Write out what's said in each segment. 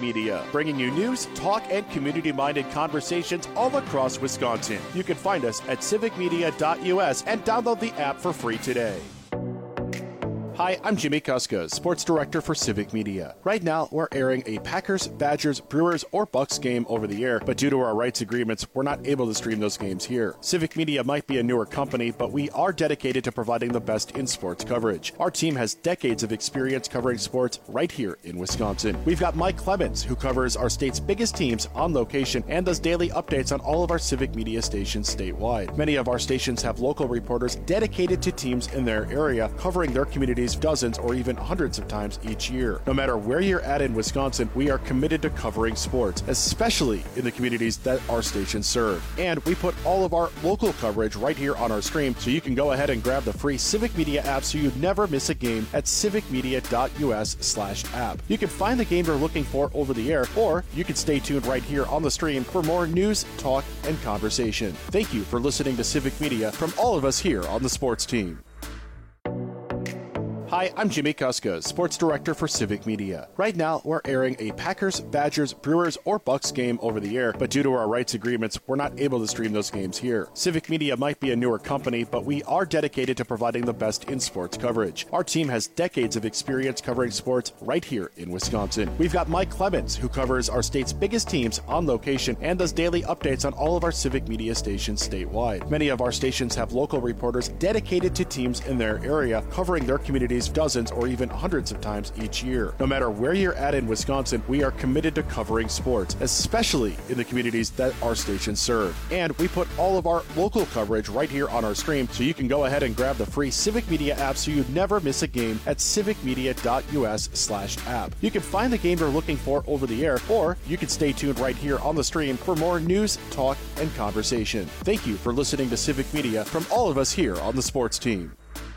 Media, bringing you news, talk, and community-minded conversations all across Wisconsin. You can find us at civicmedia.us and download the app for free today. Hi, I'm Jimmy Kuska, Sports Director for Civic Media. Right now, we're airing a Packers, Badgers, Brewers, or Bucks game over the air, but due to our rights agreements, we're not able to stream those games here. Civic Media might be a newer company, but we are dedicated to providing the best in sports coverage. Our team has decades of experience covering sports right here in Wisconsin. We've got Mike Clemens, who covers our state's biggest teams on location and does daily updates on all of our Civic Media stations statewide. Many of our stations have local reporters dedicated to teams in their area, covering their communities dozens or even hundreds of times each year. No matter where you're at in Wisconsin, we are committed to covering sports, especially in the communities that our stations serve. And we put all of our local coverage right here on our stream, so you can go ahead and grab the free Civic Media app so you never miss a game at civicmedia.us/app. You can find the game you're looking for over the air, or you can stay tuned right here on the stream for more news, talk, and conversation. Thank you for listening to Civic Media from all of us here on the sports team. Hi, I'm Jimmy Kuska, Sports Director for Civic Media. Right now, we're airing a Packers, Badgers, Brewers, or Bucks game over the air, but due to our rights agreements, we're not able to stream those games here. Civic Media might be a newer company, but we are dedicated to providing the best in sports coverage. Our team has decades of experience covering sports right here in Wisconsin. We've got Mike Clemens, who covers our state's biggest teams on location and does daily updates on all of our Civic Media stations statewide. Many of our stations have local reporters dedicated to teams in their area, covering their communities dozens or even hundreds of times each year. No matter where you're at in Wisconsin, we are committed to covering sports, especially in the communities that our stations serve. And we put all of our local coverage right here on our stream, so you can go ahead and grab the free Civic Media app so you never miss a game at civicmedia.us/app. You can find the game you're looking for over the air, or you can stay tuned right here on the stream for more news, talk, and conversation. Thank you for listening to Civic Media from all of us here on the sports team.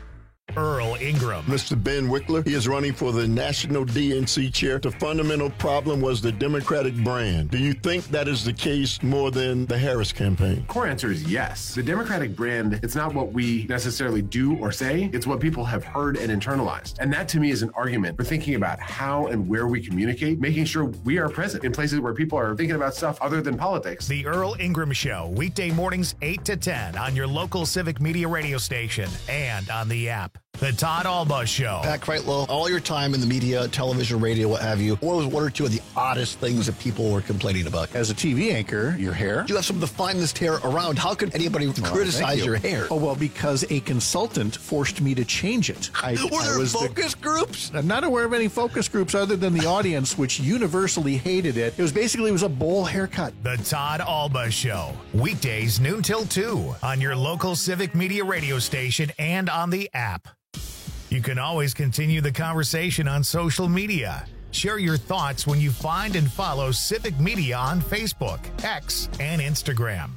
Earl Ingram. Mr. Ben Wickler, he is running for the National DNC chair. The fundamental problem was the Democratic brand. Do you think that is the case more than the Harris campaign? Core answer is yes. The Democratic brand, it's not what we necessarily do or say, it's what people have heard and internalized. And that to me is an argument for thinking about how and where we communicate, making sure we are present in places where people are thinking about stuff other than politics. The Earl Ingram Show, weekday mornings 8 to 10 on your local Civic Media radio station and on the app. The Todd Alba Show. Pat Kreitlow, all your time in the media, television, radio, what have you, what was one or two of the oddest things that people were complaining about? As a TV anchor, your hair. You have some of the finest hair around. How could anybody criticize your hair? Oh, well, because a consultant forced me to change it. Were there focus groups? I'm not aware of any focus groups other than the audience, which universally hated it. It was a bowl haircut. The Todd Alba Show, weekdays noon till 2 on your local Civic Media radio station and on the app. You can always continue the conversation on social media. Share your thoughts when you find and follow Civic Media on Facebook, X, and Instagram.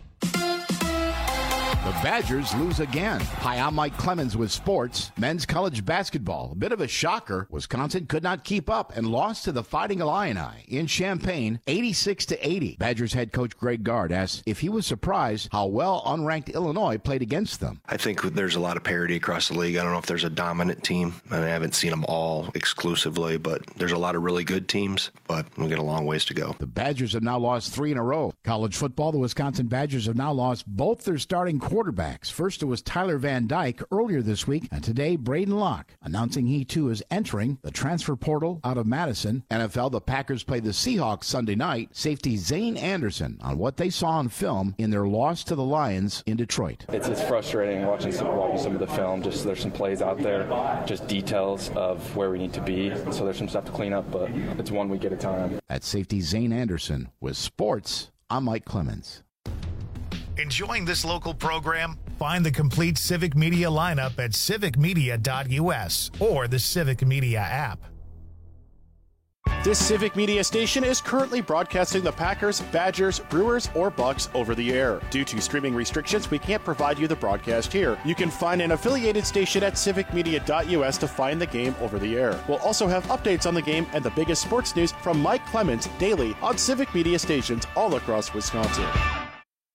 The Badgers lose again. Hi, I'm Mike Clemens with sports. Men's college basketball. A bit of a shocker. Wisconsin could not keep up and lost to the Fighting Illini in Champaign, 86-80. Badgers head coach Greg Gard asked if he was surprised how well unranked Illinois played against them. I think there's a lot of parity across the league. I don't know if there's a dominant team. I haven't seen them all exclusively, but there's a lot of really good teams, but we've got a long ways to go. The Badgers have now lost 3 in a row. College football, the Wisconsin Badgers have now lost both their starting quarterbacks. First, it was Tyler Van Dyke earlier this week, and today, Braden Locke, announcing he too is entering the transfer portal out of Madison. NFL, the Packers play the Seahawks Sunday night. Safety Zane Anderson on what they saw on film in their loss to the Lions in Detroit. It's frustrating watching some of the film. Just there's some plays out there, just details of where we need to be. So there's some stuff to clean up, but it's one week at a time. At safety Zane Anderson with sports, I'm Mike Clemens. Enjoying this local program? Find the complete Civic Media lineup at civicmedia.us or the Civic Media app. This Civic Media station is currently broadcasting the Packers, Badgers, Brewers, or Bucks over the air. Due to streaming restrictions, we can't provide you the broadcast here. You can find an affiliated station at civicmedia.us to find the game over the air. We'll also have updates on the game and the biggest sports news from Mike Clemens daily on Civic Media stations all across Wisconsin.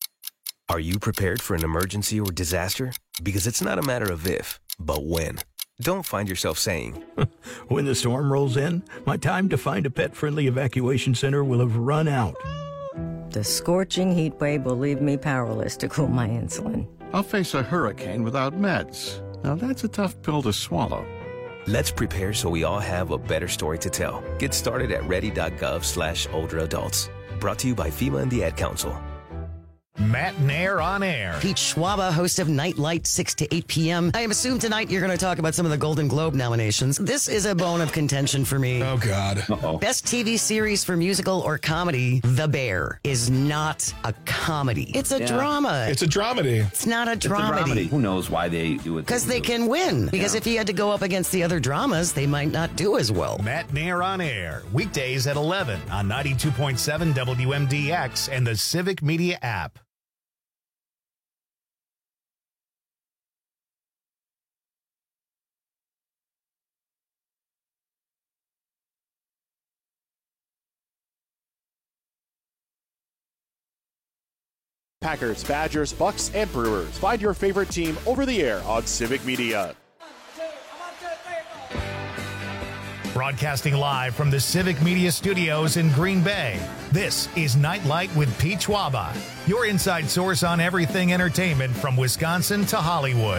Are you prepared for an emergency or disaster? Because it's not a matter of if, but when. Don't find yourself saying, when the storm rolls in, my time to find a pet-friendly evacuation center will have run out. The scorching heat wave will leave me powerless to cool my insulin. I'll face a hurricane without meds. Now that's a tough pill to swallow. Let's prepare so we all have a better story to tell. Get started at ready.gov/older adults. Brought to you by FEMA and the Ad Council. Matt Nair on air. Pete Schwaba, host of Nightlight, 6 to 8 p.m. I assume tonight you're going to talk about some of the Golden Globe nominations. This is a bone of contention for me. Oh, God. Uh-oh. Best TV series for musical or comedy, The Bear, is not a comedy. It's a drama. It's a dramedy. It's not a dramedy. Who knows why they do it? Because they can win. Because if you had to go up against the other dramas, they might not do as well. Matt Nair on air. Weekdays at 11 on 92.7 WMDX and the Civic Media app. Packers, Badgers, Bucks, and Brewers. Find your favorite team over the air on Civic Media. Broadcasting live from the Civic Media Studios in Green Bay, this is Nightlight with Pete Schwaba, your inside source on everything entertainment from Wisconsin to Hollywood.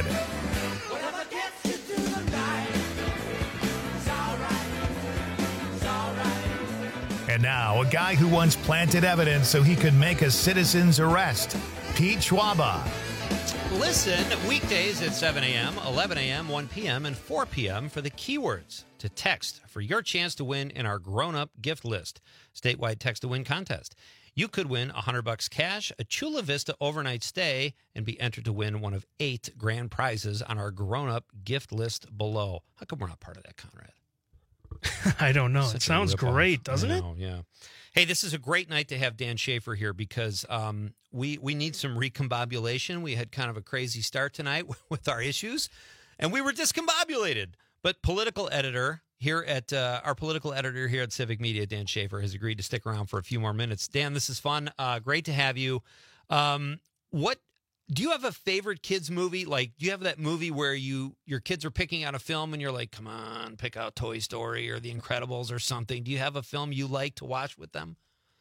And now, a guy who once planted evidence so he could make a citizen's arrest, Pete Schwaba. Listen weekdays at 7 a.m., 11 a.m., 1 p.m., and 4 p.m. for the keywords to text for your chance to win in our grown-up gift list, statewide text-to-win contest. You could win $100 cash, a Chula Vista overnight stay, and be entered to win one of 8 grand prizes on our grown-up gift list below. How come we're not part of that, Conrad? I don't know. It sounds great, doesn't it? Yeah. Hey, this is a great night to have Dan Schaefer here because we need some recombobulation. We had kind of a crazy start tonight with our issues, and we were discombobulated. But our political editor here at Civic Media, Dan Schaefer, has agreed to stick around for a few more minutes. Dan, this is fun. Great to have you. Do you have a favorite kids movie? Like, do you have that movie where your kids are picking out a film and you're like, come on, pick out Toy Story or The Incredibles or something? Do you have a film you like to watch with them?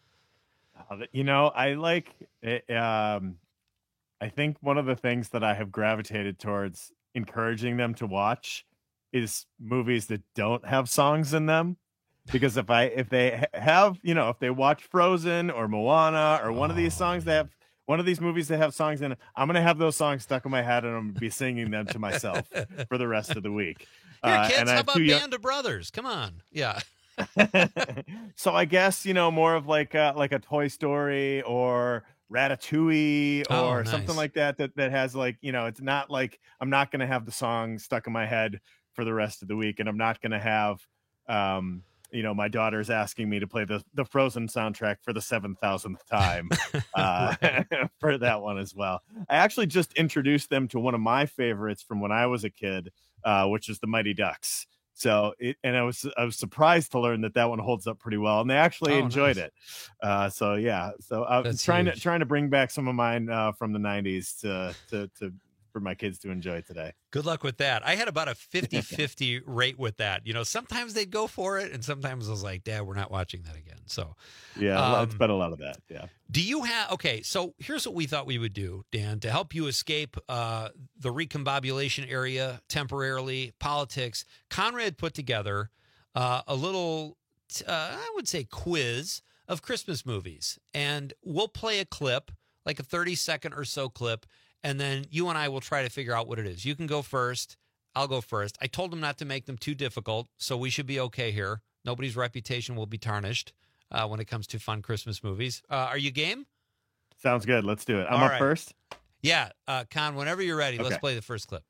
I like it. I think one of the things that I have gravitated towards encouraging them to watch is movies that don't have songs in them. Because if they watch Frozen or Moana or one of these songs that have one of these movies that have songs in it, I'm going to have those songs stuck in my head and I'm going to be singing them to myself for the rest of the week. Here, kids, how about Band of Brothers? Come on. Yeah. So I guess, more of like a Toy Story or Ratatouille or something like that has it's not like I'm not going to have the song stuck in my head for the rest of the week. And I'm not going to have, my daughter's asking me to play the Frozen soundtrack for the 7,000th time for that one as well. I actually just introduced them to one of my favorites from when I was a kid, which is the Mighty Ducks. So I was surprised to learn that one holds up pretty well, and they actually enjoyed it. So I'm trying to bring back some of mine from the 90s to for my kids to enjoy today. Good luck with that. I had about a 50-50 rate with that. Sometimes they'd go for it, and sometimes I was like, Dad, we're not watching that again. So yeah, it's been a lot of that. Yeah. Do you have so here's what we thought we would do, Dan, to help you escape the recombobulation area temporarily, politics. Conrad put together a little I would say quiz of Christmas movies, and we'll play a clip, like a 30-second or so clip. And then you and I will try to figure out what it is. You can go first. I'll go first. I told him not to make them too difficult, so we should be okay here. Nobody's reputation will be tarnished when it comes to fun Christmas movies. Are you game? Sounds good. Let's do it. I'm up first? Yeah. Con, whenever you're ready, let's play the first clip.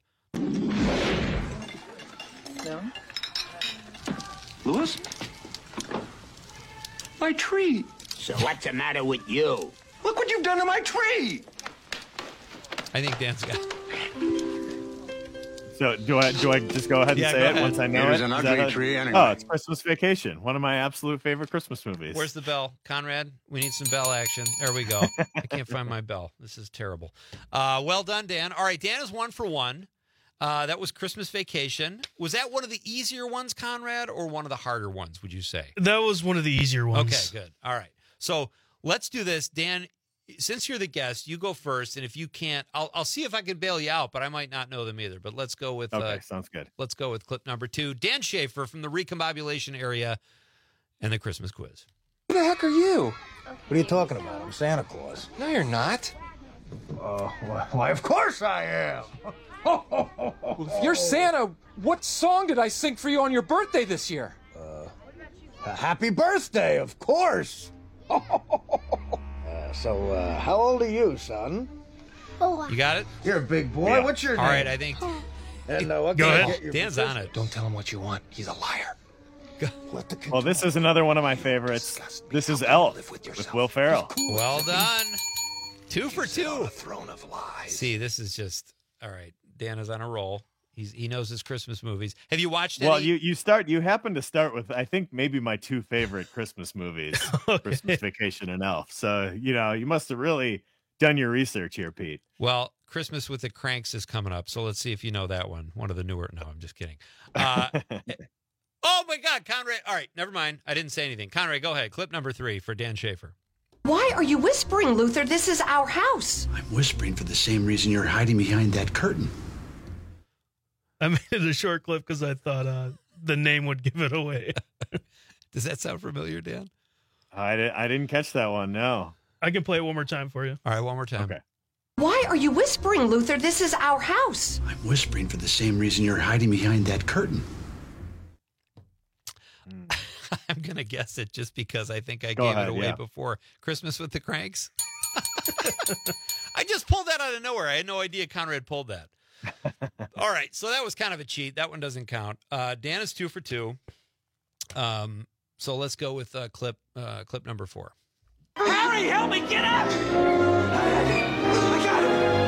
No. Louis? My tree. So what's the matter with you? Look what you've done to my tree. I think Dan's got it. So do I just go ahead and say it once I know it? An ugly tree anyway. Oh, it's Christmas Vacation, one of my absolute favorite Christmas movies. Where's the bell? Conrad, we need some bell action. There we go. I can't find my bell. This is terrible. Well done, Dan. All right, Dan is 1 for 1. That was Christmas Vacation. Was that one of the easier ones, Conrad, or one of the harder ones, would you say? That was one of the easier ones. Okay, good. All right. So let's do this. Dan, since you're the guest, you go first. And if you can't, I'll see if I can bail you out, but I might not know them either. But let's go with sounds good. Let's go with clip number 2. Dan Schaefer from the Recombobulation area and the Christmas quiz. Who the heck are you? What are you talking about? I'm Santa Claus. No, you're not. Why, of course I am. Well, if you're Santa, what song did I sing for you on your birthday this year? Happy birthday, of course. So, how old are you, son? You got it? You're a big boy. Yeah. What's your name? All right, I think. And what Go can I ahead. get you for Dan's Christmas? on it. Don't tell him what you want. He's a liar. Well, this is another one of my favorites. This is Elf with Will Ferrell. Well done. 2 for 2. Throne of lies. See, this is just all right. Dan is on a roll. He knows his Christmas movies. Have you watched any? Well, you happen to start with, I think, maybe my 2 favorite Christmas movies, Christmas Vacation and Elf. So, you must have really done your research here, Pete. Well, Christmas with the Cranks is coming up, so let's see if you know that one. One of the newer. No, I'm just kidding. Oh my God, Conrad. All right, never mind. I didn't say anything. Conrad, go ahead. Clip number 3 for Dan Schaefer. Why are you whispering, Luther? This is our house. I'm whispering for the same reason you're hiding behind that curtain. I made it a short clip because I thought the name would give it away. Does that sound familiar, Dan? I didn't catch that one, no. I can play it one more time for you. All right, one more time. Okay. Why are you whispering, Luther? This is our house. I'm whispering for the same reason you're hiding behind that curtain. I'm going to guess it just because I think I Go gave ahead, it away yeah. before. Christmas with the Cranks? I just pulled that out of nowhere. I had no idea Conrad pulled that. All right, so that was kind of a cheat. That one doesn't count. Dan is 2 for 2. So let's go with clip number 4. Harry, help me get up! I got him!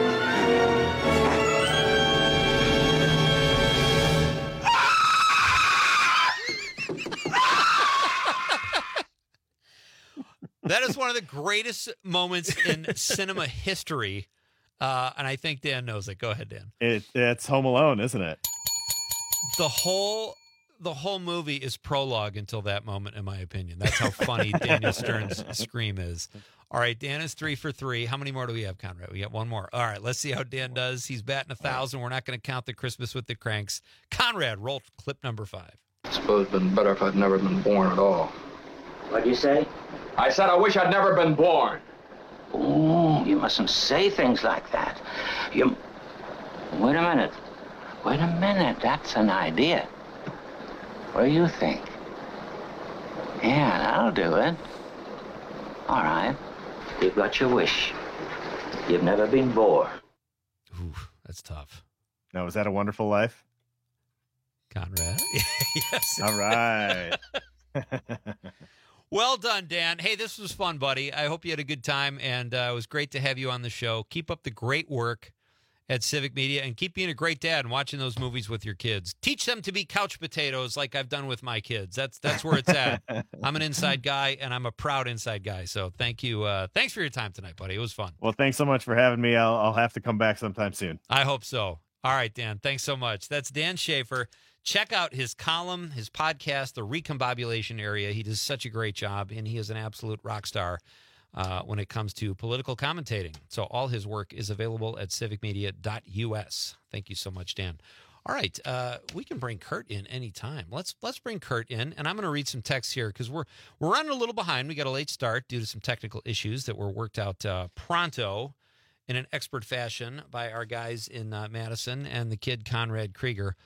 That is one of the greatest moments in cinema history, and I think Dan knows it. Go ahead, Dan. It's Home Alone, isn't it? The whole movie is prologue until that moment, in my opinion. That's how funny Daniel Stern's scream is. All right, Dan is 3 for 3. How many more do we have, Conrad? We got one more. All right, let's see how Dan does. He's batting 1,000. We're not going to count the Christmas with the Cranks. Conrad, roll clip number 5. I suppose it'd been better if I'd never been born at all. What'd you say? I said I wish I'd never been born. Oh, you mustn't say things like that. Wait a minute. Wait a minute. That's an idea. What do you think? Yeah, that'll do it. All right. You've got your wish. You've never been born. Ooh, that's tough. Now, was that A Wonderful Life? Conrad? Yes. All right. Well done, Dan. Hey, this was fun, buddy. I hope you had a good time, and it was great to have you on the show. Keep up the great work at Civic Media, and keep being a great dad and watching those movies with your kids. Teach them to be couch potatoes like I've done with my kids. That's where it's at. I'm an inside guy, and I'm a proud inside guy. So thank you. Thanks for your time tonight, buddy. It was fun. Well, thanks so much for having me. I'll have to come back sometime soon. I hope so. All right, Dan. Thanks so much. That's Dan Schaefer. Check out his column, his podcast, The Recombobulation Area. He does such a great job, and he is an absolute rock star when it comes to political commentating. So all his work is available at civicmedia.us. Thank you so much, Dan. All right, we can bring Kurt in anytime. Let's bring Kurt in, and I'm going to read some texts here because we're running a little behind. We got a late start due to some technical issues that were worked out pronto in an expert fashion by our guys in Madison and the kid Conrad Krieger.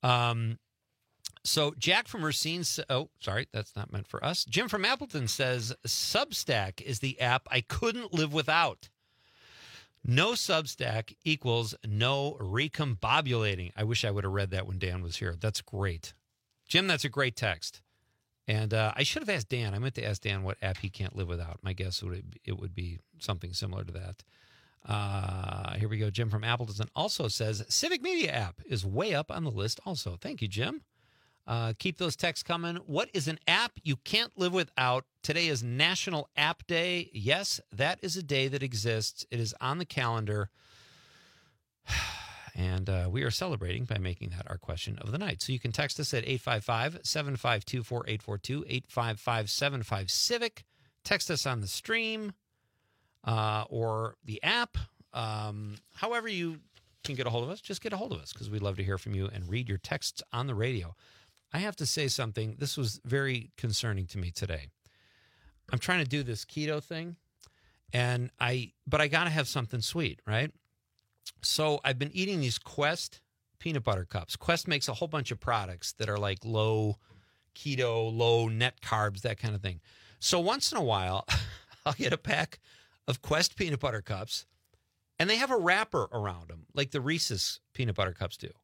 So Jack from Racine, sorry, that's not meant for us. Jim from Appleton says, Substack is the app I couldn't live without. No Substack equals no recombobulating. I wish I would have read that when Dan was here. That's great. Jim, that's a great text. And I should have asked Dan. I meant to ask Dan what app he can't live without. My guess it would be something similar to that. Here we go. Jim from Appleton also says Civic Media app is way up on the list also. Thank you, Jim. Keep those texts coming. What is an app you can't live without? Today is National App Day. Yes, that is a day that exists. It is on the calendar. And we are celebrating by making that our question of the night. So you can text us at 855-752-4842, 855-755-CIVIC. Text us on the stream or the app. However you can get a hold of us, just get a hold of us because we'd love to hear from you and read your texts on the radio. I have to say something. This was very concerning to me today. I'm trying to do this keto thing, but I got to have something sweet, right? So I've been eating these Quest peanut butter cups. Quest makes a whole bunch of products that are like low keto, low net carbs, that kind of thing. So once in a while, I'll get a pack of Quest peanut butter cups, and they have a wrapper around them, like the Reese's peanut butter cups do.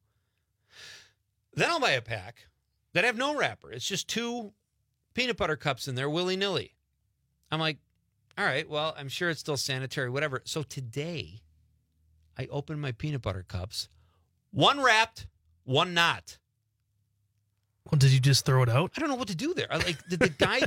Then I'll buy a pack that have no wrapper. It's just 2 peanut butter cups in there willy-nilly. I'm like, all right, well, I'm sure it's still sanitary, whatever. So today, I opened my peanut butter cups. 1 wrapped, 1 not. Well, did you just throw it out? I don't know what to do there. Did the guy,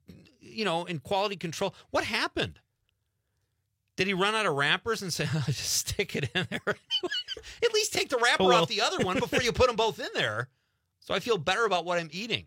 in quality control, what happened? Did he run out of wrappers and say, just stick it in there anyway? At least take the wrapper off the other one before you put them both in there. So I feel better about what I'm eating.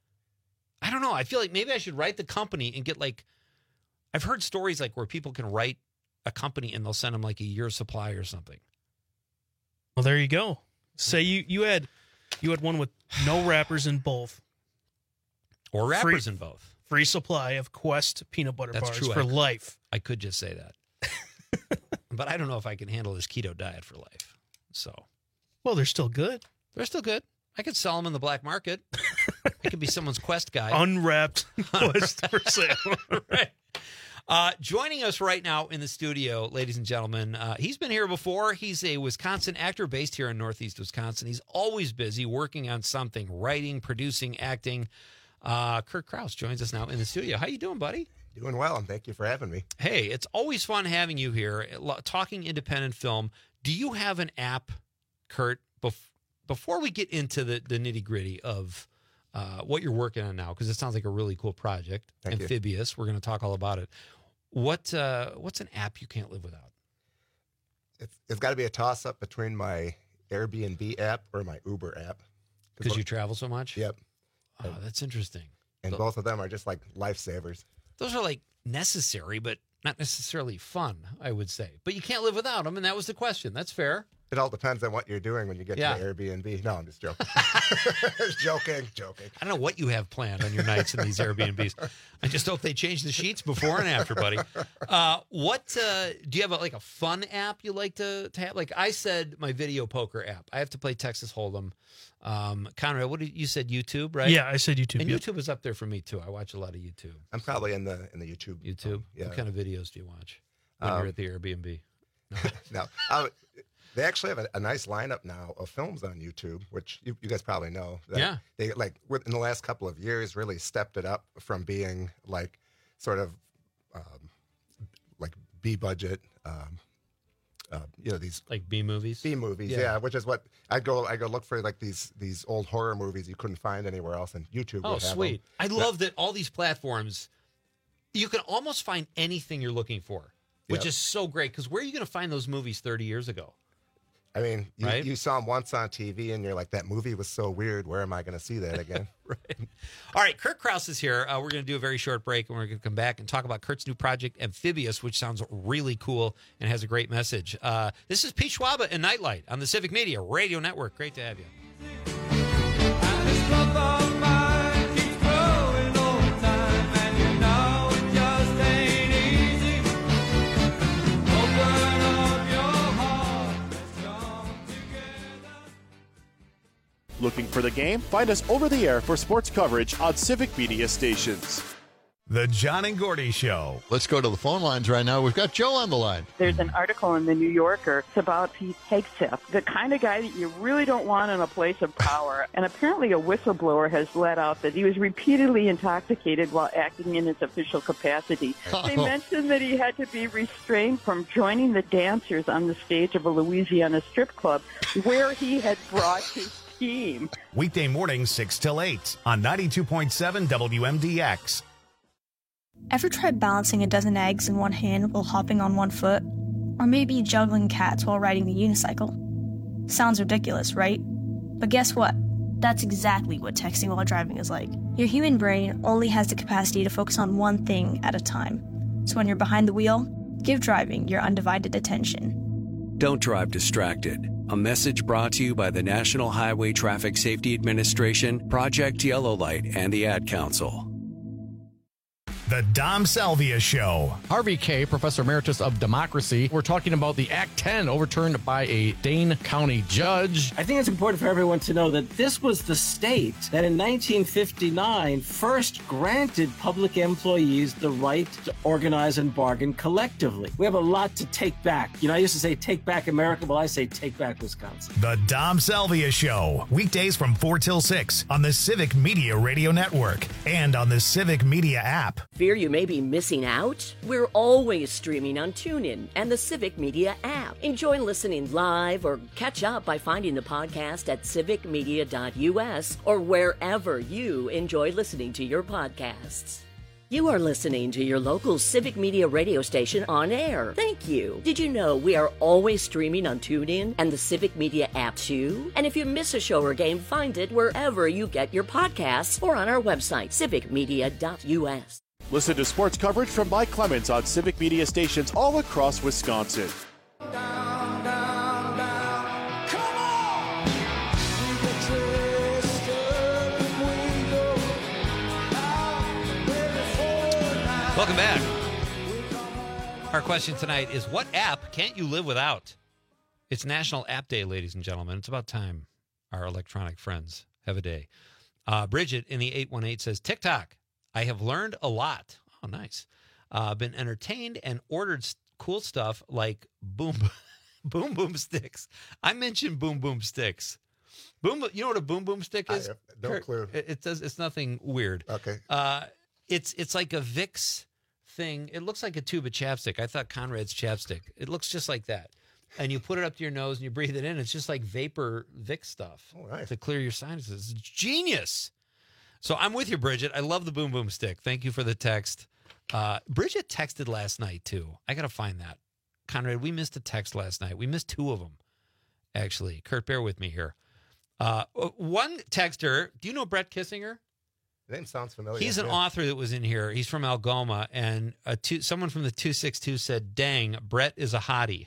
I don't know. I feel like maybe I should write the company and get I've heard stories where people can write a company and they'll send them a year's supply or something. Well, there you go. Say you had one with no wrappers in both. Or wrappers in both. Free supply of Quest peanut butter That's bars true. for life. I could just say that. But I don't know if I can handle this keto diet for life. So, well, they're still good. They're still good. I could sell them in the black market. I could be someone's Quest guy. Unwrapped Quest for sale. Right. Joining us right now in the studio, ladies and gentlemen, he's been here before. He's a Wisconsin actor based here in Northeast Wisconsin. He's always busy working on something, writing, producing, acting. Kurt Krause joins us now in the studio. How you doing, buddy? Doing well, and thank you for having me. Hey, it's always fun having you here, talking independent film. Do you have an app, Kurt, before we get into the nitty-gritty of what you're working on now, because it sounds like a really cool project, Thank Amphibious. We're going to talk all about it. What's an app you can't live without? It's got to be a toss-up between my Airbnb app or my Uber app. Because you travel so much? Yep. Oh, that's interesting. And both of them are just like lifesavers. Those are necessary, but not necessarily fun, I would say. But you can't live without them, and that was the question. That's fair. It all depends on what you're doing when you get to Airbnb. No, I'm just joking. joking. I don't know what you have planned on your nights in these Airbnbs. I just hope they change the sheets before and after, buddy. Do you have a fun app you like to have? Like I said, my video poker app. I have to play Texas Hold'em. Conrad, what did you said? YouTube, right? Yeah, I said YouTube. And YouTube is up there for me too. I watch a lot of YouTube. I'm probably in the YouTube. YouTube. Yeah. What kind of videos do you watch when you're at the Airbnb? No. They actually have a nice lineup now of films on YouTube, which you guys probably know. Yeah. They in the last couple of years really stepped it up from being sort of B budget. These B movies. B movies, yeah. Which is what I go look for these old horror movies you couldn't find anywhere else, and YouTube. Oh, sweet! I love that all these platforms, you can almost find anything you're looking for, which is so great. Because where are you going to find those movies 30 years ago? I mean, you saw them once on TV, and you're like, that movie was so weird. Where am I going to see that again? Right. All right, Kurt Krause is here. We're going to do a very short break, and we're going to come back and talk about Kurt's new project, Amphibious, which sounds really cool and has a great message. This is Pete Schwaba and Nightlight on the Civic Media Radio Network. Great to have you. Looking for the game? Find us over the air for sports coverage on Civic Media stations. The John and Gordy Show. Let's go to the phone lines right now. We've got Joe on the line. There's an article in the New Yorker. It's about Pete Hegseth, the kind of guy that you really don't want in a place of power. And apparently a whistleblower has let out that he was repeatedly intoxicated while acting in his official capacity. They mentioned that he had to be restrained from joining the dancers on the stage of a Louisiana strip club where he had brought his team. Weekday mornings 6 till 8 on 92.7 WMDX. Ever tried balancing a dozen eggs in one hand while hopping on one foot? Or maybe juggling cats while riding the unicycle? Sounds ridiculous, right? But guess what? That's exactly what texting while driving is like. Your human brain only has the capacity to focus on one thing at a time. So when you're behind the wheel, give driving your undivided attention. Don't drive distracted. A message brought to you by the National Highway Traffic Safety Administration, Project Yellow Light, and the Ad Council. The Dom Salvia Show. Harvey K., Professor Emeritus of Democracy. We're talking about the Act 10 overturned by a Dane County judge. I think it's important for everyone to know that this was the state that in 1959 first granted public employees the right to organize and bargain collectively. We have a lot to take back. I used to say take back America. Well, I say take back Wisconsin. The Dom Salvia Show. Weekdays from 4 till 6 on the Civic Media Radio Network and on the Civic Media app. Fear you may be missing out? We're always streaming on TuneIn and the Civic Media app. Enjoy listening live or catch up by finding the podcast at civicmedia.us or wherever you enjoy listening to your podcasts. You are listening to your local Civic Media radio station on air. Thank you. Did you know we are always streaming on TuneIn and the Civic Media app too? And if you miss a show or game, find it wherever you get your podcasts or on our website, civicmedia.us. Listen to sports coverage from Mike Clemens on Civic Media stations all across Wisconsin. Welcome back. Our question tonight is, what app can't you live without? It's National App Day, ladies and gentlemen. It's about time our electronic friends have a day. Bridget in the 818 says, TikTok. I have learned a lot. Oh, nice. Been entertained and ordered cool stuff like boom sticks. I mentioned boom sticks. You know what a boom stick is? No clue. It says it's nothing weird. Okay. It's like a Vicks thing. It looks like a tube of chapstick. I thought Conrad's chapstick. It looks just like that. And you put it up to your nose and you breathe it in. It's just like vapor Vicks stuff to clear your sinuses. It's genius. So I'm with you, Bridget. I love the boom stick. Thank you for the text. Bridget texted last night, too. I got to find that. Conrad, we missed a text last night. We missed two of them, actually. Kurt, bear with me here. One texter, do you know Brett Kissinger? The name sounds familiar. He's an author that was in here. He's from Algoma, and someone from the 262 said, dang, Brett is a hottie.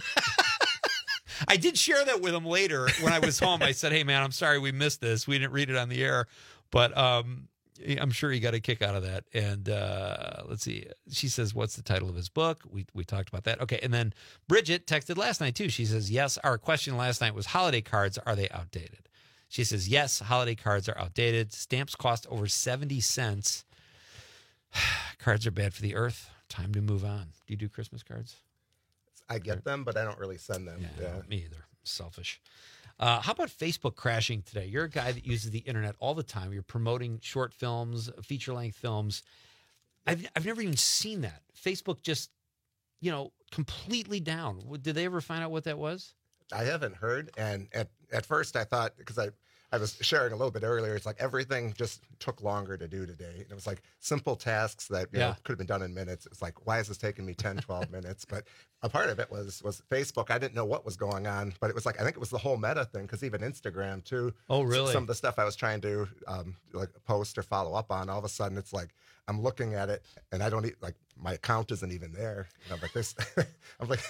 I did share that with him later when I was home. I said, hey, man, I'm sorry we missed this. We didn't read it on the air. But I'm sure he got a kick out of that. And let's see. She says, what's the title of his book? We talked about that. Okay. And then Bridget texted last night, too. She says, yes, our question last night was holiday cards. Are they outdated? She says, yes, holiday cards are outdated. Stamps cost over 70 cents. Cards are bad for the earth. Time to move on. Do you do Christmas cards? I get them, but I don't really send them. Yeah. No, me either. Selfish. How about Facebook crashing today? You're a guy that uses the internet all the time. You're promoting short films, feature-length films. I've never even seen that. Facebook just, completely down. Did they ever find out what that was? I haven't heard. And at first I thought, because I was sharing a little bit earlier, it's like everything just took longer to do today. And it was like simple tasks that could have been done in minutes. It's like, why is this taking me 10, 12 minutes? But a part of it was Facebook. I didn't know what was going on, but it was like, I think it was the whole Meta thing, because even Instagram too. Oh, really? Some of the stuff I was trying to post or follow up on, all of a sudden it's like, I'm looking at it and I don't my account isn't even there. But this, I'm like,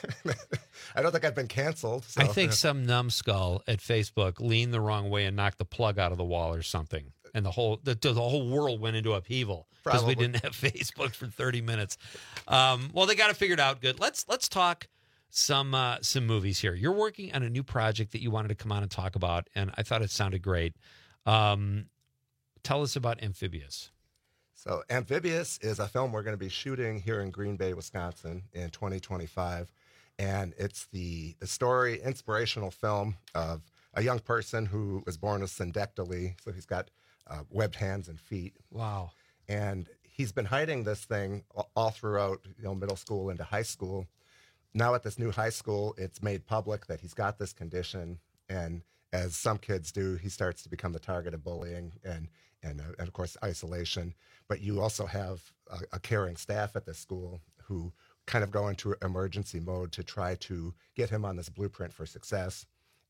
I don't think I've been canceled. So. I think some numbskull at Facebook leaned the wrong way and knocked the plug out of the wall or something. And the whole world went into upheaval because we didn't have Facebook for 30 minutes. Well, they got it figured out. Good. Let's talk some movies here. You're working on a new project that you wanted to come on and talk about, and I thought it sounded great. Tell us about Amphibious. So Amphibious is a film we're going to be shooting here in Green Bay, Wisconsin in 2025. And it's the story, inspirational film of a young person who was born with syndactyly. So he's got webbed hands and feet. Wow. And he's been hiding this thing all throughout middle school into high school. Now at this new high school, it's made public that he's got this condition. And as some kids do, he starts to become the target of bullying and of course, isolation. But you also have a caring staff at this school who kind of go into emergency mode to try to get him on this blueprint for success.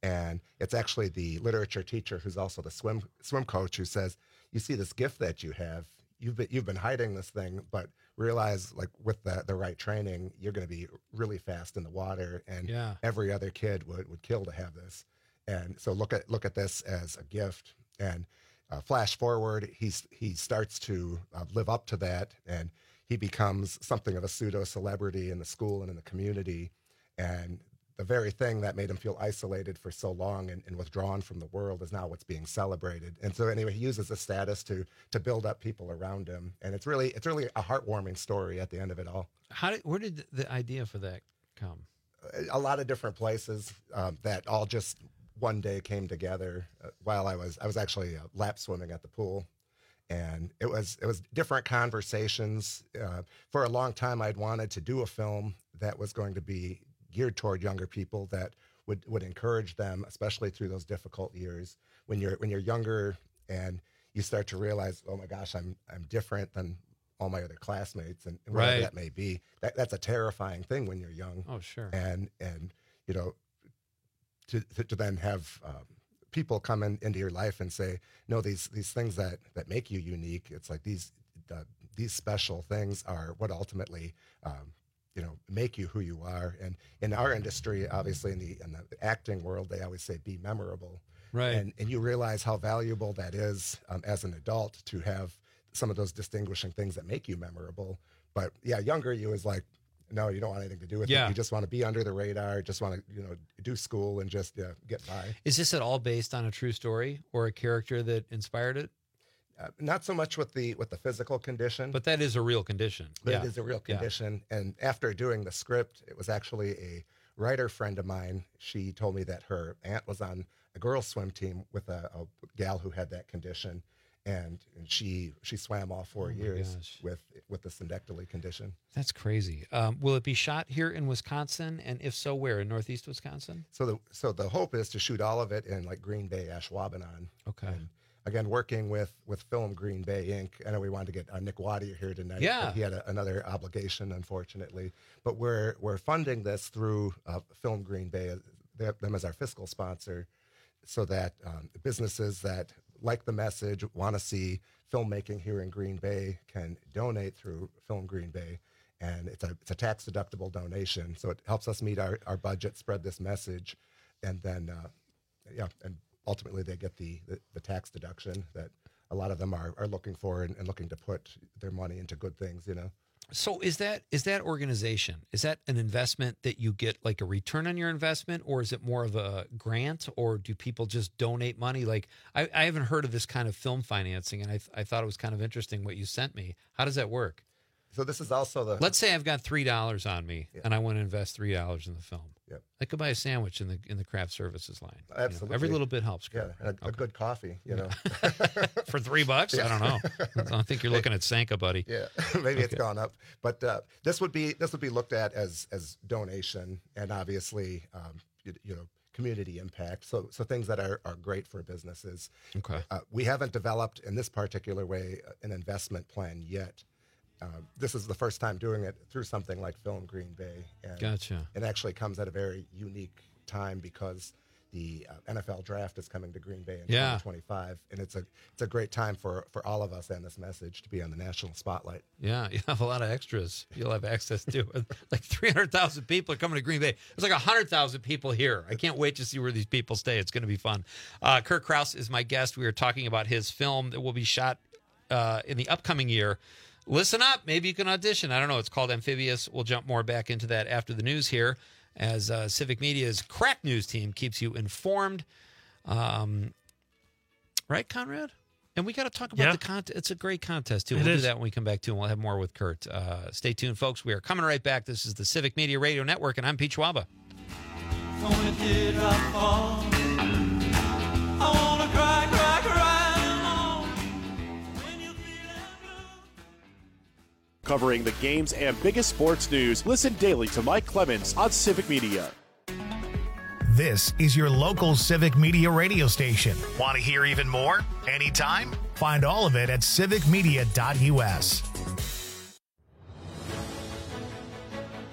And it's actually the literature teacher who's also the swim coach who says, you see this gift that you have, you've been hiding this thing, but realize like with the right training, you're going to be really fast in the water, and every other kid would kill to have this. And so look at this as a gift. And flash forward, he starts to live up to that, and he becomes something of a pseudo celebrity in the school and in the community. And the very thing that made him feel isolated for so long and withdrawn from the world is now what's being celebrated. And so anyway, he uses the status to build up people around him. And it's really a heartwarming story at the end of it all. Where did the idea for that come? A lot of different places that all just one day came together while I was actually lap swimming at the pool. And it was different conversations. For a long time, I'd wanted to do a film that was going to be geared toward younger people, that would encourage them, especially through those difficult years when you're younger and you start to realize, oh my gosh, I'm different than all my other classmates, and whatever that may be. That's a terrifying thing when you're young. Oh, sure. And you know, to then have people come into your life and say, no, these things that make you unique. It's like these special things are what ultimately make you who you are. And in our industry, obviously in the acting world, they always say be memorable. Right. And you realize how valuable that is as an adult to have some of those distinguishing things that make you memorable. But yeah, younger you is like, no, you don't want anything to do with it. You just want to be under the radar, just want to, do school and just get by. Is this at all based on a true story or a character that inspired it? Not so much with the physical condition, but that is a real condition. But it is a real condition. And after doing the script, it was actually a writer friend of mine. She told me that her aunt was on a girls' swim team with a gal who had that condition, and she swam all 4 years with the syndactyly condition. That's crazy. Will it be shot here in Wisconsin, and if so, where? In Northeast Wisconsin? So the hope is to shoot all of it in like Green Bay, Ashwaubenon. Okay. And again, working with Film Green Bay Inc. I know we wanted to get Nick Waddy here tonight. Yeah. But he had another obligation, unfortunately. But we're funding this through Film Green Bay, them as our fiscal sponsor, so that businesses that like the message, want to see filmmaking here in Green Bay can donate through Film Green Bay. And it's a tax-deductible donation. So it helps us meet our budget, spread this message, and then, and ultimately they get the tax deduction that a lot of them are looking for and looking to put their money into good things, So is that organization, is that an investment that you get like a return on your investment, or is it more of a grant, or do people just donate money? Like I haven't heard of this kind of film financing, and I thought it was kind of interesting what you sent me. How does that work? So this is also let's say I've got $3 on me and I want to invest $3 in the film. Yep. I could buy a sandwich in the craft services line. Absolutely. Every little bit helps. Yeah, and a good coffee, For $3? Yeah. I don't know. I don't think you're looking at Sanka, buddy. Yeah, maybe it's gone up. But this would be looked at as donation, and obviously community impact. So things that are great for businesses. Okay. We haven't developed in this particular way an investment plan yet. This is the first time doing it through something like Film Green Bay. And Gotcha. It actually comes at a very unique time because the NFL draft is coming to Green Bay in 2025, and it's a great time for all of us and this message to be on the national spotlight. Yeah, you have a lot of extras you'll have access to. Like 300,000 people are coming to Green Bay. There's like 100,000 people here. I can't wait to see where these people stay. It's going to be fun. Kurt Krause is my guest. We are talking about his film that will be shot in the upcoming year. Listen up. Maybe you can audition. I don't know. It's called Amphibious. We'll jump more back into that after the news here as Civic Media's Crack News team keeps you informed. Right, Conrad? And we got to talk about the contest. It's a great contest, too. We'll do that when we come back, too, and we'll have more with Kurt. Stay tuned, folks. We are coming right back. This is the Civic Media Radio Network, and I'm Pete Schwaba. Covering the games and biggest sports news, listen daily to Mike Clemens on Civic Media. This is your local Civic Media radio station. Want to hear even more? Anytime? Find all of it at civicmedia.us.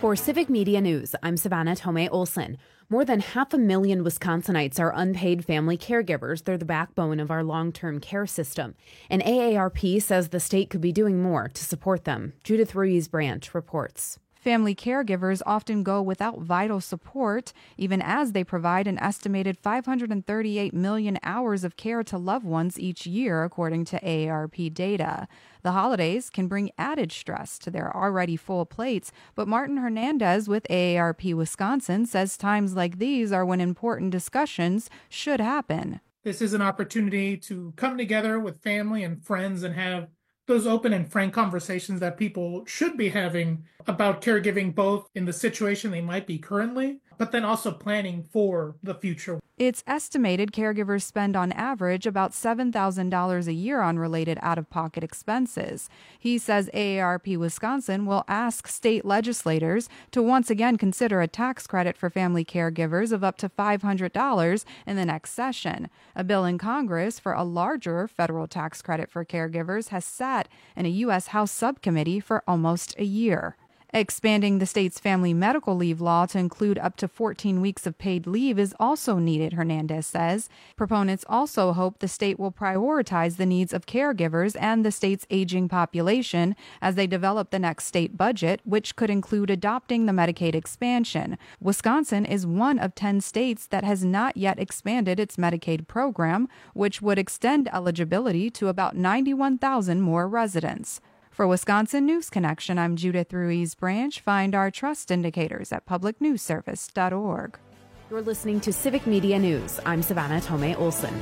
For Civic Media News, I'm Savannah Tomei Olson. More than 500,000 Wisconsinites are unpaid family caregivers. They're the backbone of our long-term care system. And AARP says the state could be doing more to support them. Judith Ruiz-Branch reports. Family caregivers often go without vital support, even as they provide an estimated 538 million hours of care to loved ones each year, according to AARP data. The holidays can bring added stress to their already full plates, but Martin Hernandez with AARP Wisconsin says times like these are when important discussions should happen. This is an opportunity to come together with family and friends and have those open and frank conversations that people should be having about caregiving, both in the situation they might be currently, but then also planning for the future. It's estimated caregivers spend on average about $7,000 a year on related out-of-pocket expenses. He says AARP Wisconsin will ask state legislators to once again consider a tax credit for family caregivers of up to $500 in the next session. A bill in Congress for a larger federal tax credit for caregivers has sat in a U.S. House subcommittee for almost a year. Expanding the state's family medical leave law to include up to 14 weeks of paid leave is also needed, Hernandez says. Proponents also hope the state will prioritize the needs of caregivers and the state's aging population as they develop the next state budget, which could include adopting the Medicaid expansion. Wisconsin is one of 10 states that has not yet expanded its Medicaid program, which would extend eligibility to about 91,000 more residents. For Wisconsin News Connection, I'm Judith Ruiz-Branch. Find our trust indicators at publicnewsservice.org. You're listening to Civic Media News. I'm Savannah Tomei Olson.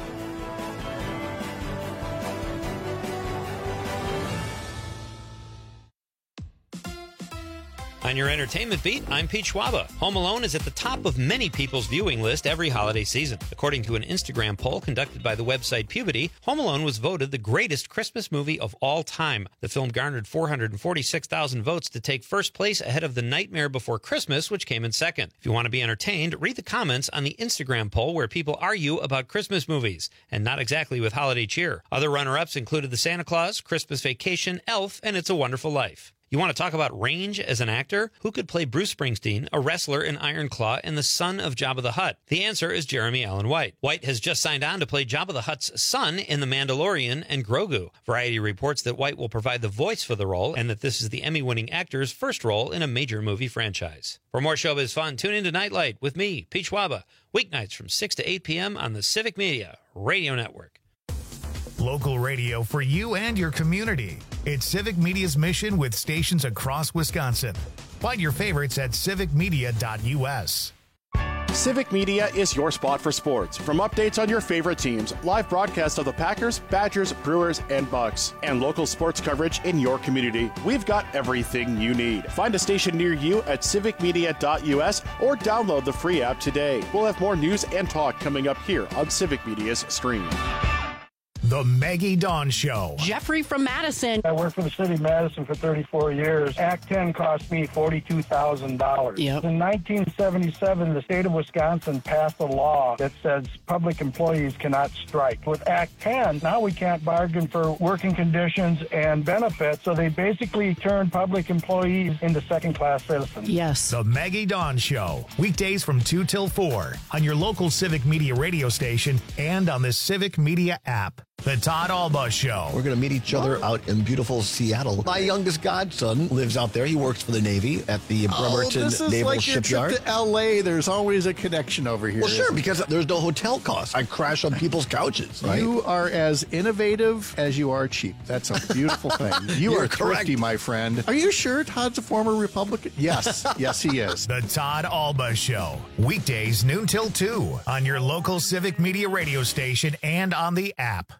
On your entertainment beat, I'm Pete Schwaba. Home Alone is at the top of many people's viewing list every holiday season. According to an Instagram poll conducted by the website Puberty, Home Alone was voted the greatest Christmas movie of all time. The film garnered 446,000 votes to take first place ahead of The Nightmare Before Christmas, which came in second. If you want to be entertained, read the comments on the Instagram poll where people argue about Christmas movies, and not exactly with holiday cheer. Other runner-ups included The Santa Claus, Christmas Vacation, Elf, and It's a Wonderful Life. You want to talk about range as an actor? Who could play Bruce Springsteen, a wrestler in Iron Claw, and the son of Jabba the Hutt? The answer is Jeremy Allen White. White has just signed on to play Jabba the Hutt's son in The Mandalorian and Grogu. Variety reports that White will provide the voice for the role and that this is the Emmy-winning actor's first role in a major movie franchise. For more showbiz fun, tune in to Nightlight with me, Pete Schwaba, weeknights from 6 to 8 p.m. on the Civic Media Radio Network. Local radio for you and your community. It's Civic Media's mission with stations across Wisconsin. Find your favorites at civicmedia.us. Civic Media is your spot for sports. From updates on your favorite teams, live broadcasts of the Packers, Badgers, Brewers, and Bucks, and local sports coverage in your community, we've got everything you need. Find a station near you at civicmedia.us or download the free app today. We'll have more news and talk coming up here on Civic Media's stream. The Maggie Dawn Show. Jeffrey from Madison. I worked for the city of Madison for 34 years. Act 10 cost me $42,000. Yep. In 1977, the state of Wisconsin passed a law that says public employees cannot strike. With Act 10, now we can't bargain for working conditions and benefits, so they basically turned public employees into second-class citizens. Yes. The Maggie Dawn Show. Weekdays from 2 till 4 on your local Civic Media radio station and on the Civic Media app. The Todd Alba Show. We're going to meet each other out in beautiful Seattle. My youngest godson lives out there. He works for the Navy at the Bremerton Naval Shipyard. This is like your trip to L.A. There's always a connection over here. Well, sure, because there's no hotel costs. I crash on people's couches, right? You are as innovative as you are cheap. That's a beautiful thing. You are thrifty, my friend. Are you sure Todd's a former Republican? Yes. Yes, he is. The Todd Alba Show. Weekdays noon till 2 on your local Civic Media radio station and on the app.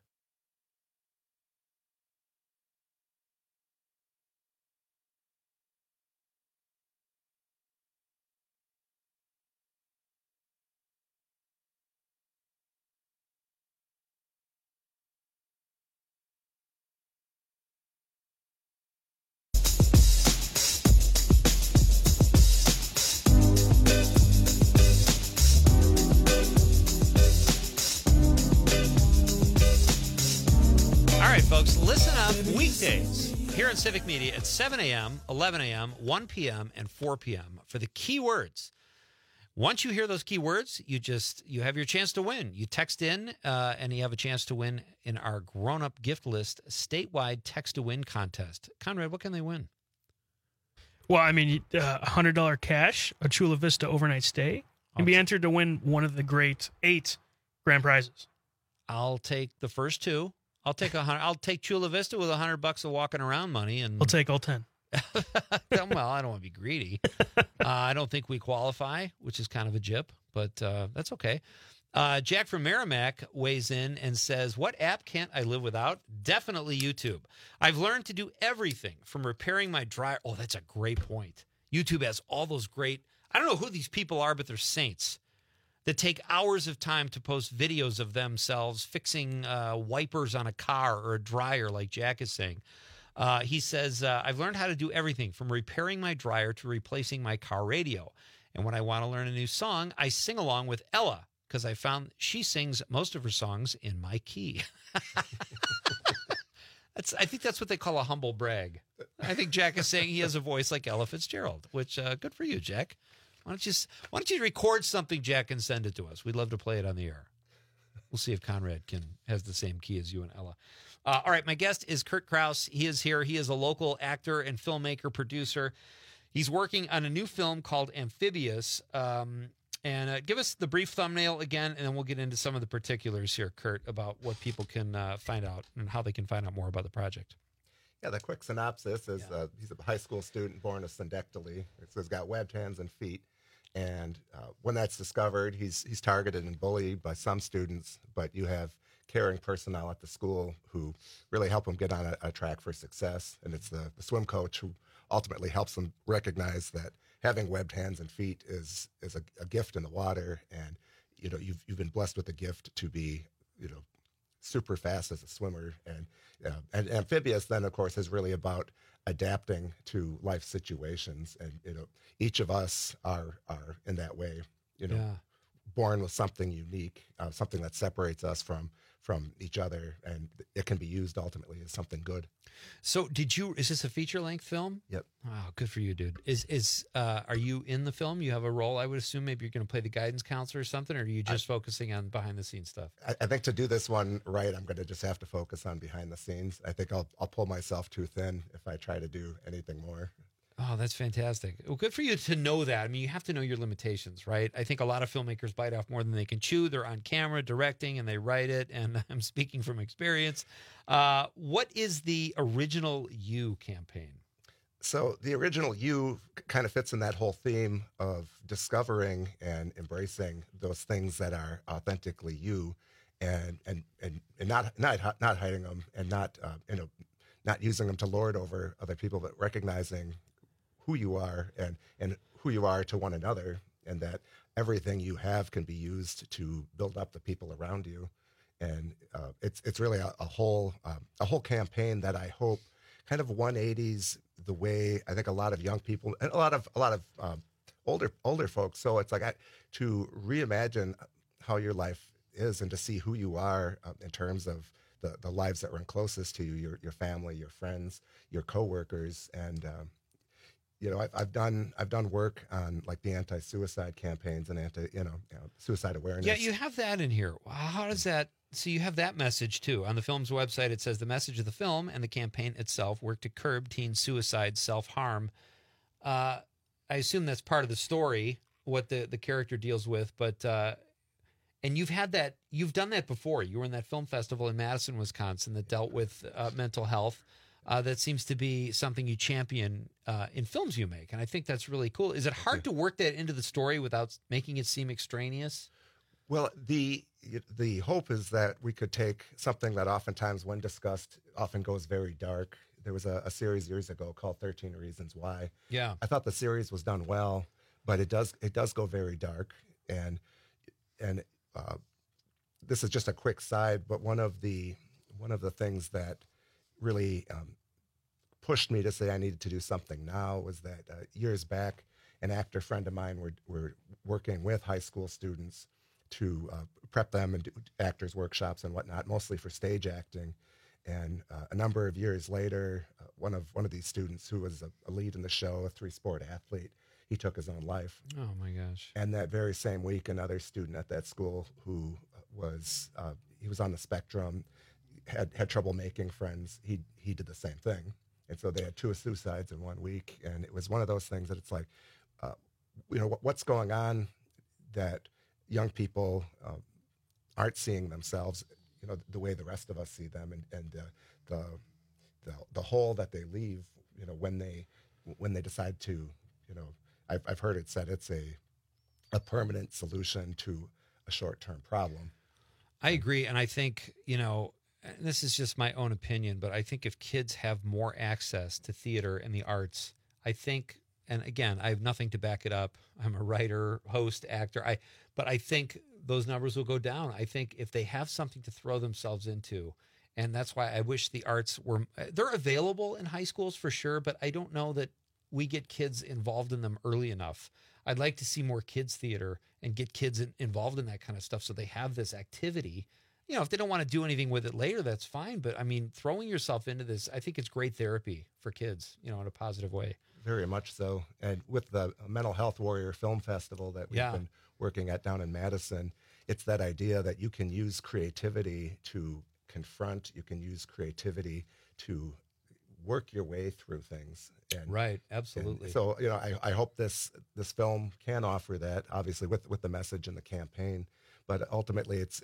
here in Civic Media at 7 a.m., 11 a.m., 1 p.m., and 4 p.m. for the keywords. Once you hear those keywords, you have your chance to win. You text in, and you have a chance to win in our grown-up gift list statewide text-to-win contest. Conrad, what can they win? Well, I mean, $100 cash, a Chula Vista overnight stay, and be entered to win one of the great 8 grand prizes. I'll take the first 2. I'll take I'll take Chula Vista with $100 of walking around money, and I'll take all 10. Well, I don't want to be greedy. I don't think we qualify, which is kind of a jip, but that's okay. Jack from Merrimack weighs in and says, what app can't I live without? Definitely YouTube. I've learned to do everything from repairing my dryer. Oh, that's a great point. YouTube has all those great, I don't know who these people are, but they're saints that take hours of time to post videos of themselves fixing wipers on a car or a dryer, like Jack is saying. He says, I've learned how to do everything from repairing my dryer to replacing my car radio. And when I want to learn a new song, I sing along with Ella because I found she sings most of her songs in my key. I think that's what they call a humble brag. I think Jack is saying he has a voice like Ella Fitzgerald, which good for you, Jack. Why don't you record something, Jack, and send it to us? We'd love to play it on the air. We'll see if Conrad has the same key as you and Ella. All right, my guest is Kurt Kraus. He is here. He is a local actor and filmmaker, producer. He's working on a new film called Amphibious. And give us the brief thumbnail again, and then we'll get into some of the particulars here, Kurt, about what people can find out and how they can find out more about the project. Yeah, the quick synopsis is he's a high school student born with syndactyly. So he's got webbed hands and feet. And when that's discovered, he's targeted and bullied by some students, but you have caring personnel at the school who really help him get on a track for success. And it's the swim coach who ultimately helps him recognize that having webbed hands and feet is a gift in the water. And, you know, you've been blessed with the gift to be, you know, super fast as a swimmer. And Amphibious then, of course, is really about adapting to life situations. And, you know, each of us are in that way, you know, born with something unique, something that separates us from each other, and it can be used ultimately as something good. So is this a feature-length film? Yep. Wow, good for you, dude. Are you in the film? You have a role, I would assume. Maybe you're going to play the guidance counselor or something, or are you just focusing on behind-the-scenes stuff? I think to do this one right, I'm going to just have to focus on behind the scenes. I think I'll pull myself too thin if I try to do anything more. Oh, that's fantastic. Well, good for you to know that. I mean, you have to know your limitations, right? I think a lot of filmmakers bite off more than they can chew. They're on camera directing and they write it, and I'm speaking from experience. What is the original You campaign? So the original You kind of fits in that whole theme of discovering and embracing those things that are authentically you, and not hiding them, and not using them to lord over other people, but recognizing who you are and who you are to one another, and that everything you have can be used to build up the people around you. And it's really a whole campaign that I hope kind of 180s the way I think a lot of young people and a lot of older folks. So it's like to reimagine how your life is and to see who you are in terms of the lives that run closest to you, your family, your friends, your coworkers. And you know, I've done work on like the anti-suicide campaigns and suicide awareness. Yeah, you have that in here. How does that? So you have that message too. On the film's website, it says the message of the film and the campaign itself work to curb teen suicide, self-harm. I assume that's part of the story, what the character deals with, but and you've done that before. You were in that film festival in Madison, Wisconsin that dealt with mental health. That seems to be something you champion in films you make, and I think that's really cool. Is it hard to work that into the story without making it seem extraneous? Well, the hope is that we could take something that oftentimes, when discussed, often goes very dark. There was a series years ago called 13 Reasons Why. Yeah, I thought the series was done well, but it does go very dark. And this is just a quick side, but one of the things that really pushed me to say I needed to do something now was that years back, an actor friend of mine were working with high school students to prep them and do actors workshops and whatnot, mostly for stage acting. And a number of years later, one of these students who was a lead in the show, a 3-sport athlete, he took his own life. Oh my gosh! And that very same week, another student at that school who was he was on the spectrum, had trouble making friends. He did the same thing, and so they had 2 suicides in 1 week. And it was one of those things that it's like, what's going on that young people aren't seeing themselves, the way the rest of us see them, and the hole that they leave, when they decide to, I've heard it said it's a permanent solution to a short-term problem. I agree, and I think, and this is just my own opinion, but I think if kids have more access to theater and the arts, I think, and again, I have nothing to back it up. I'm a writer, host, actor, but I think those numbers will go down. I think if they have something to throw themselves into, and that's why I wish the arts they're available in high schools for sure, but I don't know that we get kids involved in them early enough. I'd like to see more kids theater and get kids involved in that kind of stuff so they have this activity. If they don't want to do anything with it later, that's fine. But I mean, throwing yourself into this, I think it's great therapy for kids, in a positive way. Very much so. And with the Mental Health Warrior Film Festival that we've been working at down in Madison, it's that idea that you can use creativity to confront, you can use creativity to work your way through things. And, right, absolutely. And so, I hope this film can offer that, obviously with the message and the campaign, but ultimately it's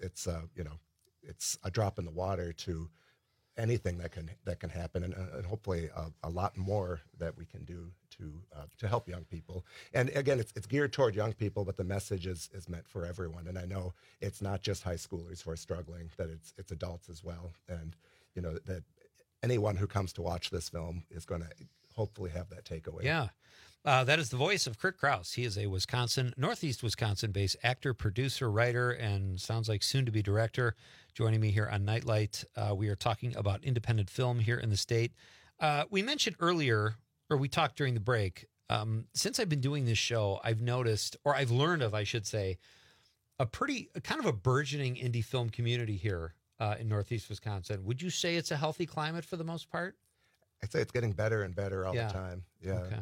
a drop in the water to anything that can happen, and hopefully a lot more that we can do to help young people. And again, it's geared toward young people, but the message is meant for everyone. And I know it's not just high schoolers who are struggling; that it's adults as well. And that anyone who comes to watch this film is going to hopefully have that takeaway. Yeah. That is the voice of Kurt Krause. He is a Northeast Wisconsin-based actor, producer, writer, and sounds like soon-to-be director. Joining me here on Nightlight, we are talking about independent film here in the state. We mentioned earlier, or we talked during the break, since I've been doing this show, I've noticed, or I've learned of, I should say, a kind of a burgeoning indie film community here in Northeast Wisconsin. Would you say it's a healthy climate for the most part? I'd say it's getting better and better all the time. Yeah. Okay.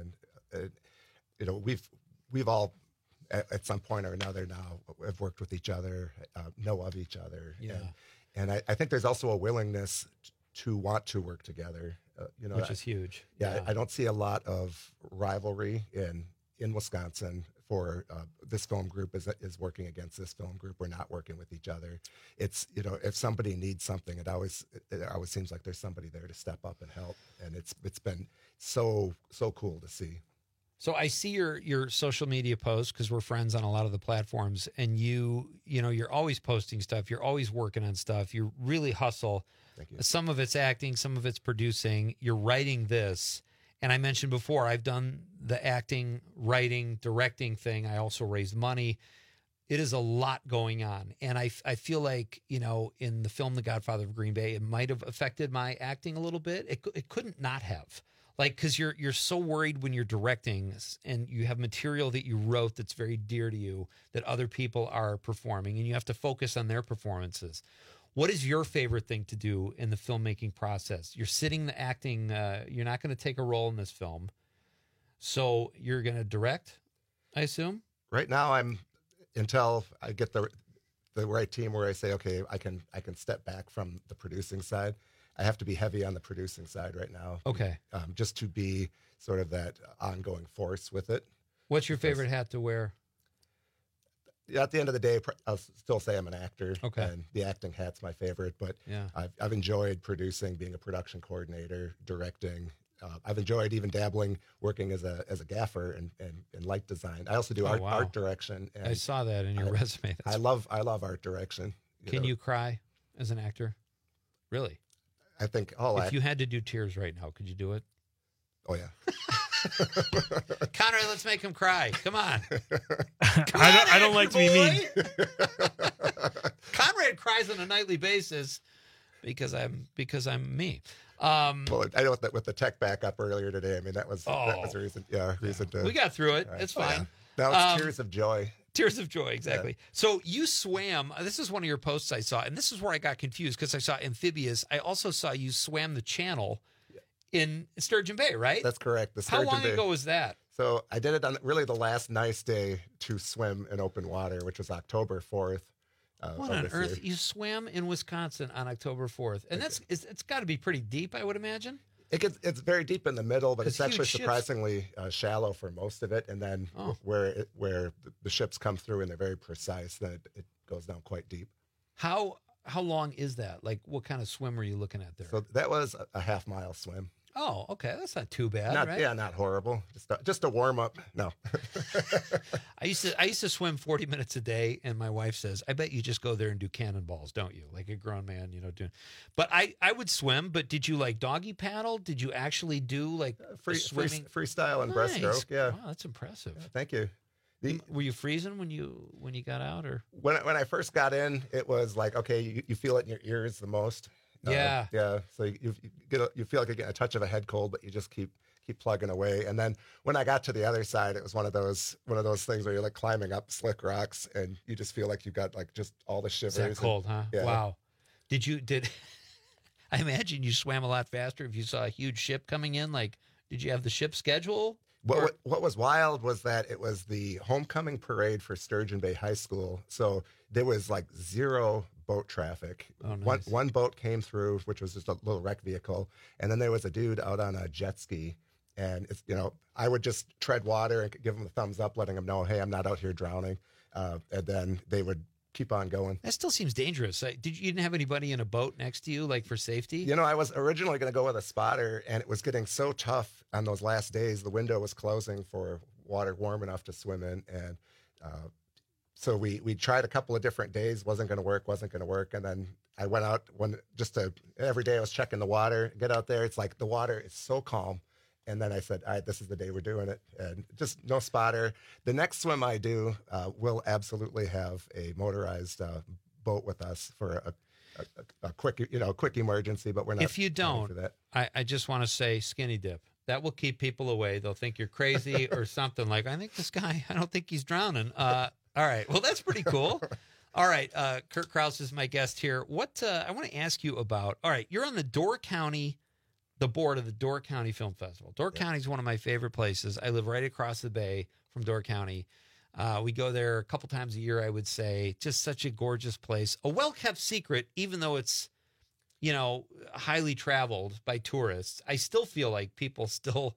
And, we've all at some point or another now have worked with each other, know of each other. Yeah. And I think there's also a willingness to want to work together, which is huge. Yeah. I don't see a lot of rivalry in Wisconsin for this film group is working against this film group. We're not working with each other. It's, if somebody needs something, it always seems like there's somebody there to step up and help. And it's been so cool to see. So I see your social media posts because we're friends on a lot of the platforms, and you're always posting stuff. You're always working on stuff. You really hustle. Thank you. Some of it's acting, some of it's producing. You're writing this. And I mentioned before, I've done the acting, writing, directing thing. I also raised money. It is a lot going on. And I feel like, in the film The Godfather of Green Bay, it might have affected my acting a little bit. It couldn't not have. Because you're so worried when you're directing and you have material that you wrote that's very dear to you that other people are performing, and you have to focus on their performances. What is your favorite thing to do in the filmmaking process? You're sitting the acting. You're not going to take a role in this film, so you're going to direct, I assume. Right now, until I get the right team where I say, okay, I can step back from the producing side. I have to be heavy on the producing side right now. Okay. Just to be sort of that ongoing force with it. What's your favorite hat to wear? At the end of the day, I'll still say I'm an actor. Okay. And the acting hat's my favorite, but yeah. I've enjoyed producing, being a production coordinator, directing. I've enjoyed even dabbling, working as a gaffer and light design. I also do art direction. And I saw that in your resume. I love art direction. Can you cry as an actor? Really? I think if you had to do tears right now, could you do it? Oh yeah. Conrad, let's make him cry. Come on. I don't like to be mean. Conrad cries on a nightly basis because I'm me. Well, I know with the tech backup earlier today. I mean, that was a reason. Yeah, reason to. We got through it. It's fine. Yeah. Now it's tears of joy. Tears of joy, exactly. Yeah. So you swam. This is one of your posts I saw, and this is where I got confused because I saw amphibious. I also saw you swam the channel in Sturgeon Bay, right? That's correct. How long ago was that? So I did it on really the last nice day to swim in open water, which was October 4th. What on earth? You swam in Wisconsin on October 4th. And it's got to be pretty deep, I would imagine. It's very deep in the middle, but it's actually ships. surprisingly shallow for most of it. And then where the ships come through and they're very precise, then it goes down quite deep. How long is that? Like, what kind of swim are you looking at there? So that was a half-mile swim. Oh, okay. That's not too bad, right? Yeah, not horrible. Just a warm-up. No. I used to swim 40 minutes a day, and my wife says, I bet you just go there and do cannonballs, don't you? Like a grown man, doing. But I would swim, but did you like doggy paddle? Did you actually do like swimming? Freestyle and breaststroke, yeah. Wow, that's impressive. Yeah, thank you. Were you freezing when you got out, or when I first got in, it was like, okay, you feel it in your ears the most. Yeah. So you feel like you're getting a touch of a head cold, but you just keep plugging away. And then when I got to the other side, it was one of those things where you're like climbing up slick rocks, and you just feel like you've got like just all the shivers. It's that cold, huh? Yeah. Wow. Did I imagine you swam a lot faster if you saw a huge ship coming in? Like, did you have the ship schedule? What was wild was that it was the homecoming parade for Sturgeon Bay High School. So there was like zero boat traffic. Oh, nice. One boat came through, which was just a little wreck vehicle. And then there was a dude out on a jet ski. And, I would just tread water and give him a thumbs up, letting him know, hey, I'm not out here drowning. And then they would keep on going. That still seems dangerous. You didn't have anybody in a boat next to you, like for safety? I was originally going to go with a spotter, and it was getting so tough on those last days. The window was closing for water warm enough to swim in. And so we tried a couple of different days. Wasn't going to work. And then I went out every day I was checking the water, get out there. It's like the water is so calm. And then I said, all right, this is the day we're doing it. And just no spotter. The next swim I do will absolutely have a motorized boat with us for a quick emergency, but we're not. If you don't, for that. I just want to say skinny dip. That will keep people away. They'll think you're crazy or something like, I think this guy, I don't think he's drowning. All right. Well, that's pretty cool. All right. Kurt Krause is my guest here. What I want to ask you about, all right, you're on the board of the Door County Film Festival. Door County is one of my favorite places. I live right across the bay from Door County. We go there a couple times a year, I would say. Just such a gorgeous place. A well-kept secret, even though it's, highly traveled by tourists. I still feel like it's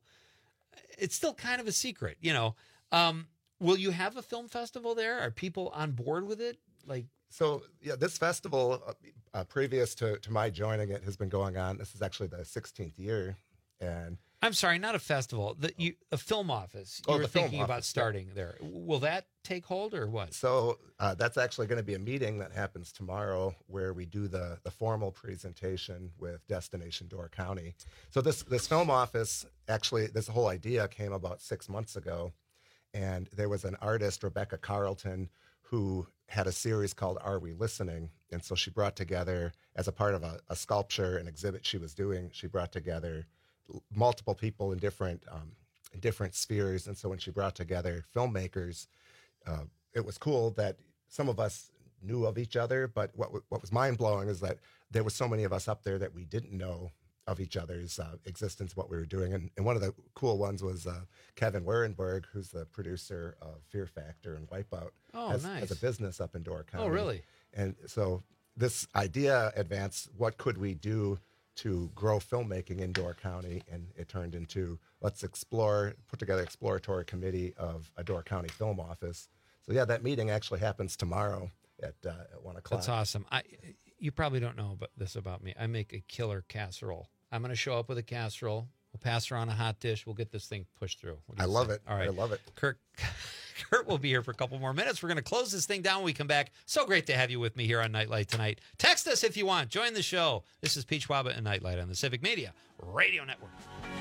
still kind of a secret, Will you have a film festival there? Are people on board with it? So, this festival, previous to my joining it, has been going on. This is actually the 16th year. And I'm sorry, not a festival. A film office. You're thinking about starting there. Will that take hold or what? So that's actually going to be a meeting that happens tomorrow where we do the formal presentation with Destination Door County. So this film office, actually, this whole idea came about 6 months ago. And there was an artist, Rebecca Carlton, who had a series called Are We Listening? And so she brought together, as a part of a sculpture, an exhibit she was doing, she brought together multiple people in different spheres. And so when she brought together filmmakers, it was cool that some of us knew of each other, but what was mind-blowing is that there were so many of us up there that we didn't know of each other's existence, what we were doing. And one of the cool ones was Kevin Werenberg, who's the producer of Fear Factor and Wipeout, nice. has a business up in Door County. Oh, really? And so this idea advanced, what could we do to grow filmmaking in Door County? And it turned into, let's put together an exploratory committee of a Door County film office. So yeah, that meeting actually happens tomorrow at 1 o'clock. That's awesome. You probably don't know this about me. I make a killer casserole. I'm going to show up with a casserole. We'll pass her on a hot dish. We'll get this thing pushed through. I love it. All right. I love it. Kurt will be here for a couple more minutes. We're going to close this thing down when we come back. So great to have you with me here on Nightlight tonight. Text us if you want. Join the show. This is Peach Waba and Nightlight on the Civic Media Radio Network.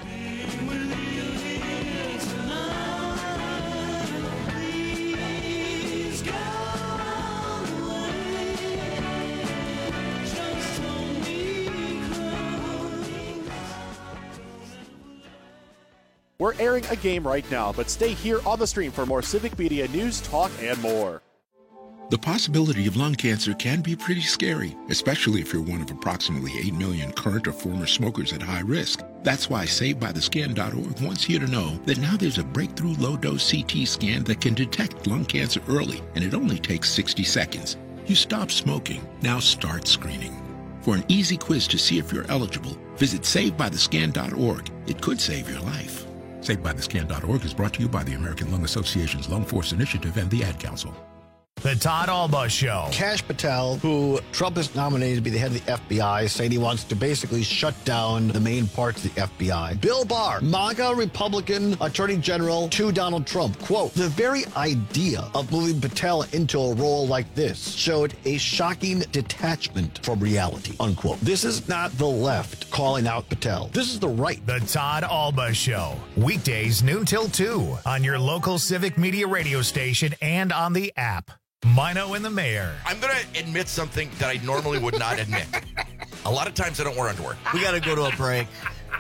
We're airing a game right now, but stay here on the stream for more Civic Media news, talk, and more. The possibility of lung cancer can be pretty scary, especially if you're one of approximately 8 million current or former smokers at high risk. That's why SaveByTheScan.org wants you to know that now there's a breakthrough low-dose CT scan that can detect lung cancer early, and it only takes 60 seconds. You stop smoking, now start screening. For an easy quiz to see if you're eligible, visit SaveByTheScan.org. It could save your life. SaveByTheScan.org is brought to you by the American Lung Association's Lung Force Initiative and the Ad Council. The Todd Alba Show. Kash Patel, who Trump has nominated to be the head of the FBI, saying he wants to basically shut down the main parts of the FBI. Bill Barr, MAGA Republican Attorney General to Donald Trump. Quote, the very idea of moving Patel into a role like this showed a shocking detachment from reality, unquote. This is not the left calling out Patel. This is the right. The Todd Alba Show. Weekdays noon till 2 on your local Civic Media radio station and on the app. Mino and the Mayor. I'm going to admit something that I normally would not admit. A lot of times I don't wear underwear. We got to go to a break.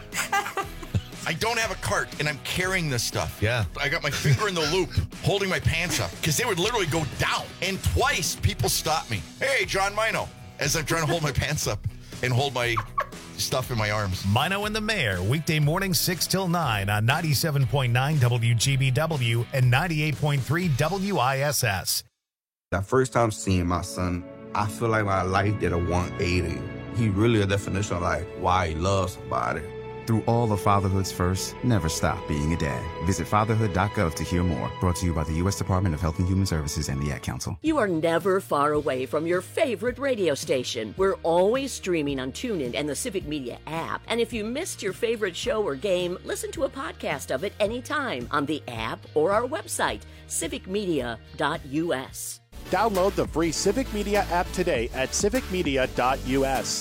I don't have a cart, and I'm carrying this stuff. Yeah. I got my finger in the loop, holding my pants up, because they would literally go down. And twice, people stopped me. Hey, John Mino, as I'm trying to hold my pants up and hold my stuff in my arms. Mino and the Mayor, weekday mornings 6 till 9 on 97.9 WGBW and 98.3 WISS. That first time seeing my son, I feel like my life did a 180. He really a definition of like why he loves somebody. Through all of fatherhood's first, never stop being a dad. Visit fatherhood.gov to hear more. Brought to you by the U.S. Department of Health and Human Services and the Ad Council. You are never far away from your favorite radio station. We're always streaming on TuneIn and the Civic Media app. And if you missed your favorite show or game, listen to a podcast of it anytime on the app or our website, civicmedia.us. Download the free Civic Media app today at civicmedia.us.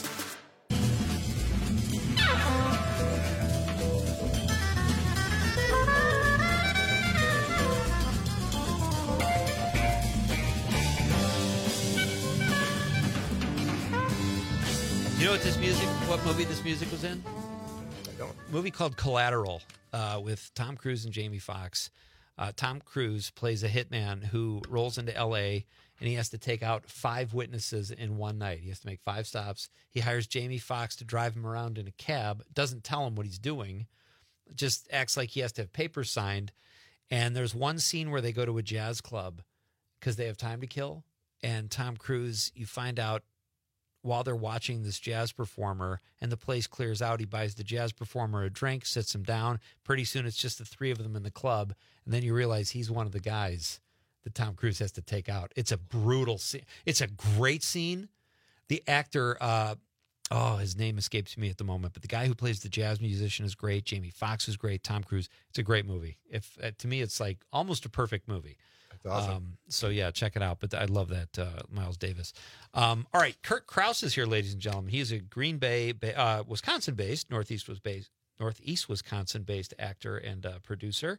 You know what movie this music was in? I don't. A movie called Collateral with Tom Cruise and Jamie Foxx. Tom Cruise plays a hitman who rolls into L.A., and he has to take out 5 witnesses in one night. He has to make 5 stops. He hires Jamie Foxx to drive him around in a cab, doesn't tell him what he's doing, just acts like he has to have papers signed. And there's one scene where they go to a jazz club because they have time to kill. And Tom Cruise, you find out while they're watching this jazz performer, and the place clears out, he buys the jazz performer a drink, sits him down. Pretty soon it's just the 3 of them in the club, and then you realize he's one of the guys that Tom Cruise has to take out. It's a brutal scene. It's a great scene. The actor, his name escapes me at the moment, but the guy who plays the jazz musician is great. Jamie Foxx is great. Tom Cruise. It's a great movie. To me, it's like almost a perfect movie. That's awesome. So yeah, check it out. But I love that Miles Davis. All right, Kurt Krause is here, ladies and gentlemen. He's a Green Bay, Wisconsin-based, Northeast Wisconsin-based actor and producer.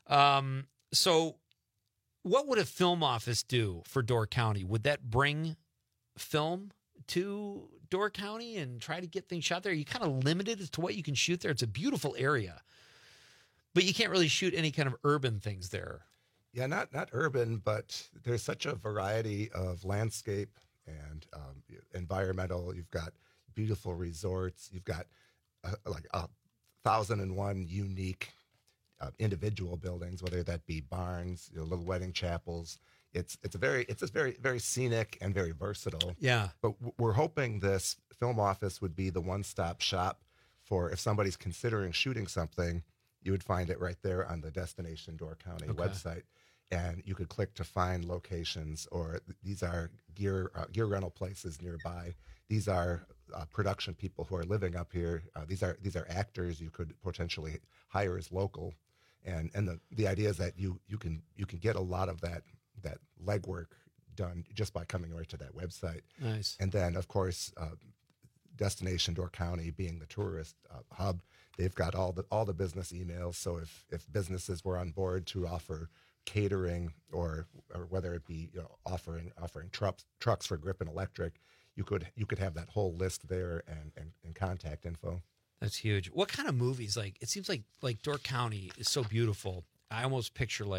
So, what would a film office do for Door County? Would that bring film to Door County and try to get things shot there? Are you kind of limited as to what you can shoot there? It's a beautiful area, but you can't really shoot any kind of urban things there. Yeah, not urban, but there's such a variety of landscape and environmental. You've got beautiful resorts. You've got like 1,001 unique individual buildings, whether that be barns, little wedding chapels. It's very scenic and very versatile. Yeah. But we're hoping this film office would be the one-stop shop for if somebody's considering shooting something, you would find it right there on the Destination Door County website. And you could click to find locations, or these are gear rental places nearby. These are production people who are living up here. These are actors you could potentially hire as local, and the idea is that you can get a lot of that legwork done just by coming right to that website. Nice. And then of course, Destination Door County being the tourist hub, they've got all the business emails. So if businesses were on board to offer catering, or whether it be offering trucks for Griffin Electric, you could have that whole list there and contact info. That's huge. What kind of movies? Like, it seems like Door County is so beautiful. I almost picture like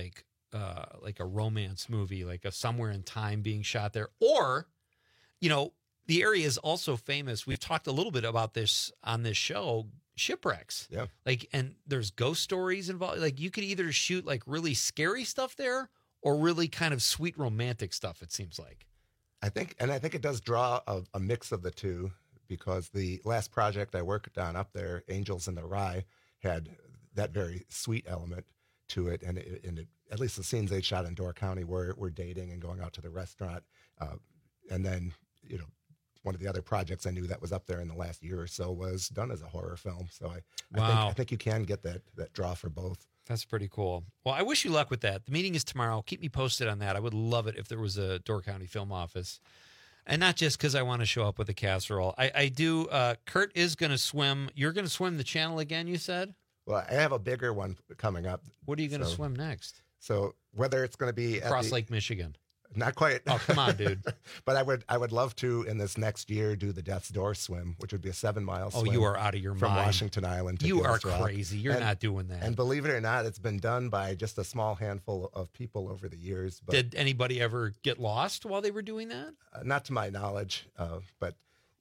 like a romance movie, like a Somewhere in Time being shot there. Or, you know, the area is also famous. We've talked a little bit about this on this show, shipwrecks. Yeah. Like, and there's ghost stories involved. Like, you could either shoot like really scary stuff there or really kind of sweet romantic stuff, it seems like. I think it does draw a mix of the two, because the last project I worked on up there, Angels in the Rye, had that very sweet element to it. And at least the scenes they shot in Door County were dating and going out to the restaurant. And then, you know, one of the other projects I knew that was up there in the last year or so was done as a horror film. So I think you can get that draw for both. That's pretty cool. Well, I wish you luck with that. The meeting is tomorrow. Keep me posted on that. I would love it if there was a Door County film office. And not just because I want to show up with a casserole. I do. Kurt is going to swim. You're going to swim the channel again, you said? Well, I have a bigger one coming up. What are you going to swim next? So whether it's going to be across Lake Michigan. Not quite. Oh, come on, dude. But I would love to, in this next year, do the Death's Door swim, which would be a 7-mile swim. Oh, you are out of your from mind. Washington Island to You are Gills Rock. crazy. You're not doing that. And believe it or not, it's been done by just a small handful of people over the years. But did anybody ever get lost while they were doing that? Not to my knowledge, but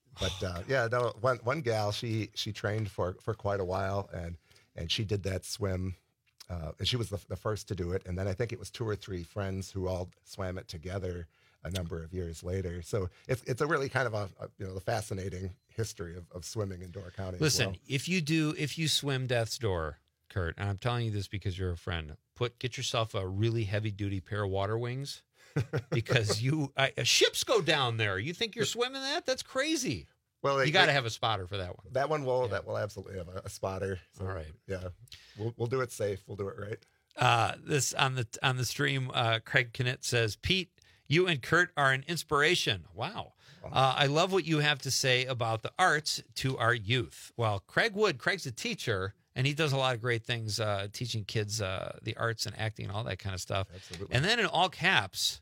yeah, no. One gal, she trained for quite a while, and she did that swim. And she was the first to do it. And then I think it was 2 or 3 friends who all swam it together a number of years later. So it's a really kind of a the fascinating history of swimming in Door County. Listen, as well. if you swim Death's Door, Kurt, and I'm telling you this because you're a friend, get yourself a really heavy duty pair of water wings, because ships go down there. You think you're swimming that? That's crazy. Well, you got to have a spotter for that one. That one will absolutely have a spotter. So, all right. Yeah, we'll do it safe. We'll do it right. This on the stream. Craig Knitt says, Pete, you and Kurt are an inspiration. Wow. I love what you have to say about the arts to our youth. Well, Craig's a teacher, and he does a lot of great things, teaching kids the arts and acting and all that kind of stuff. Absolutely. And then in all caps,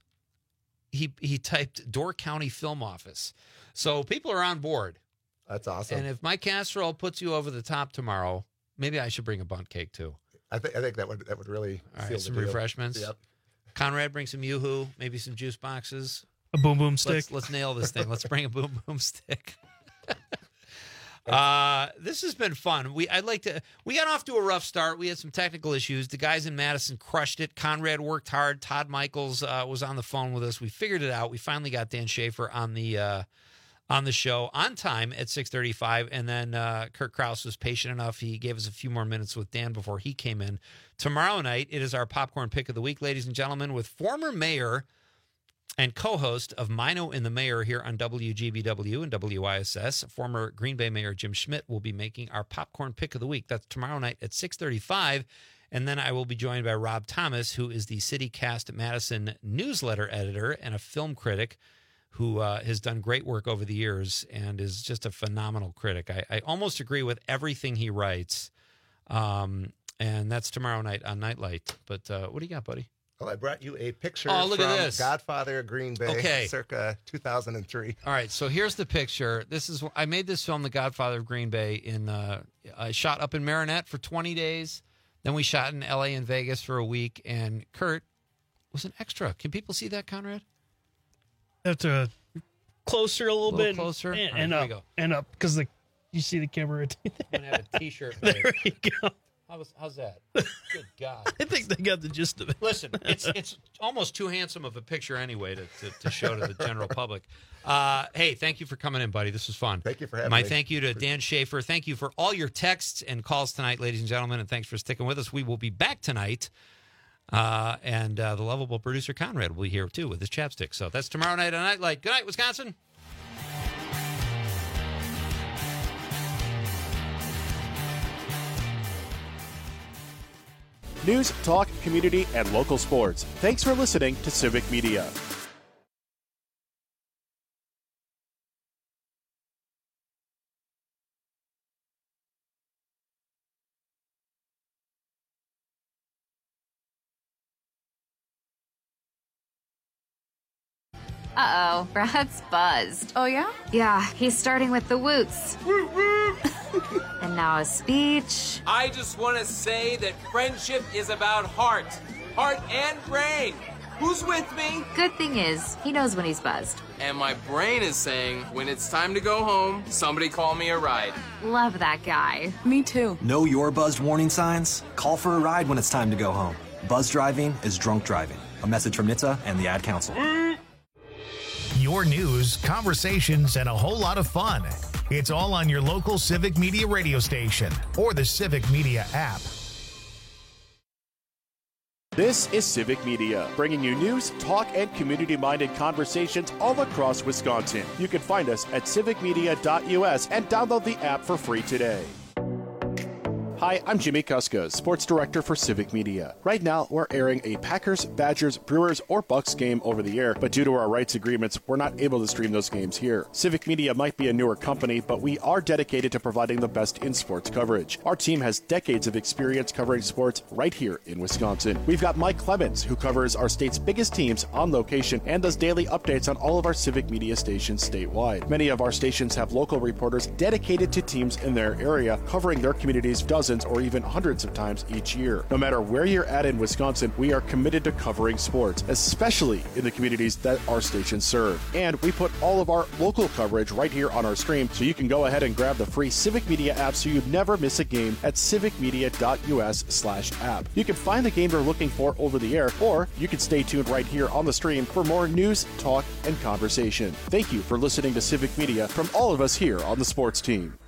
he typed Door County Film Office. So people are on board. That's awesome. And if my casserole puts you over the top tomorrow, maybe I should bring a bundt cake too. I think that would really all seal right, some the deal. refreshments. Yep. Conrad, bring some Yoo-Hoo, maybe some juice boxes. A boom boom stick. Let's nail this thing. Let's bring a boom boom stick. This has been fun. We got off to a rough start. We had some technical issues. The guys in Madison crushed it. Conrad worked hard. Todd Michaels was on the phone with us. We figured it out. We finally got Dan Schaefer on the show on time at 6:35, and then Kurt Krause was patient enough. He gave us a few more minutes with Dan before he came in. Tomorrow night, it is our popcorn pick of the week, ladies and gentlemen, with former mayor and co-host of Mino and the Mayor here on WGBW and WISS. Former Green Bay Mayor Jim Schmidt will be making our popcorn pick of the week. That's tomorrow night at 6:35. And then I will be joined by Rob Thomas, who is the CityCast Madison newsletter editor and a film critic who has done great work over the years and is just a phenomenal critic. I almost agree with everything he writes. And that's tomorrow night on Nightlight. But what do you got, buddy? Well, I brought you a picture look from at this. Godfather Green Bay, circa 2003. All right, so here's the picture. I made this film, The Godfather of Green Bay, I shot up in Marinette for 20 days. Then we shot in L.A. and Vegas for a week, and Kurt was an extra. Can people see that, Conrad? Have to closer a little bit. Closer? And, All right, and here up. we go. And up, because you see the camera. I'm going to have a T-shirt. There you go. How's that? Good God. I think they got the gist of it. Listen, it's almost too handsome of a picture anyway to show to the general public. Hey, thank you for coming in, buddy. This was fun. Thank you for having me. me. Thank you to Dan Schaefer. Thank you for all your texts and calls tonight, ladies and gentlemen, and thanks for sticking with us. We will be back tonight, and the lovable producer Conrad will be here, too, with his chapstick. So that's tomorrow night on Nightlight. Good night, Wisconsin. News, talk, community, and local sports. Thanks for listening to Civic Media. Uh-oh, Brad's buzzed. Oh, yeah? Yeah, he's starting with the woots. And now a speech. I just want to say that friendship is about heart. heart, and brain. Who's with me? Good thing is, he knows when he's buzzed. And my brain is saying, when it's time to go home, somebody call me a ride. Love that guy. Me too. Know your buzzed warning signs? Call for a ride when it's time to go home. Buzz driving is drunk driving. A message from NHTSA and the Ad Council. Your news, conversations, and a whole lot of fun. It's all on your local Civic Media radio station or the Civic Media app. This is Civic Media, bringing you news, talk, and community-minded conversations all across Wisconsin. You can find us at civicmedia.us and download the app for free today. Hi, I'm Jimmy Kuska, Sports Director for Civic Media. Right now, we're airing a Packers, Badgers, Brewers, or Bucks game over the air, but due to our rights agreements, we're not able to stream those games here. Civic Media might be a newer company, but we are dedicated to providing the best in sports coverage. Our team has decades of experience covering sports right here in Wisconsin. We've got Mike Clemens, who covers our state's biggest teams on location and does daily updates on all of our Civic Media stations statewide. Many of our stations have local reporters dedicated to teams in their area, covering their communities dozens or even hundreds of times each year. No matter where you're at in Wisconsin, we are committed to covering sports, especially in the communities that our stations serve. And we put all of our local coverage right here on our stream, so you can go ahead and grab the free Civic Media app so you never miss a game at civicmedia.us/app. You can find the game you're looking for over the air, or you can stay tuned right here on the stream for more news, talk, and conversation. Thank you for listening to Civic Media from all of us here on the sports team.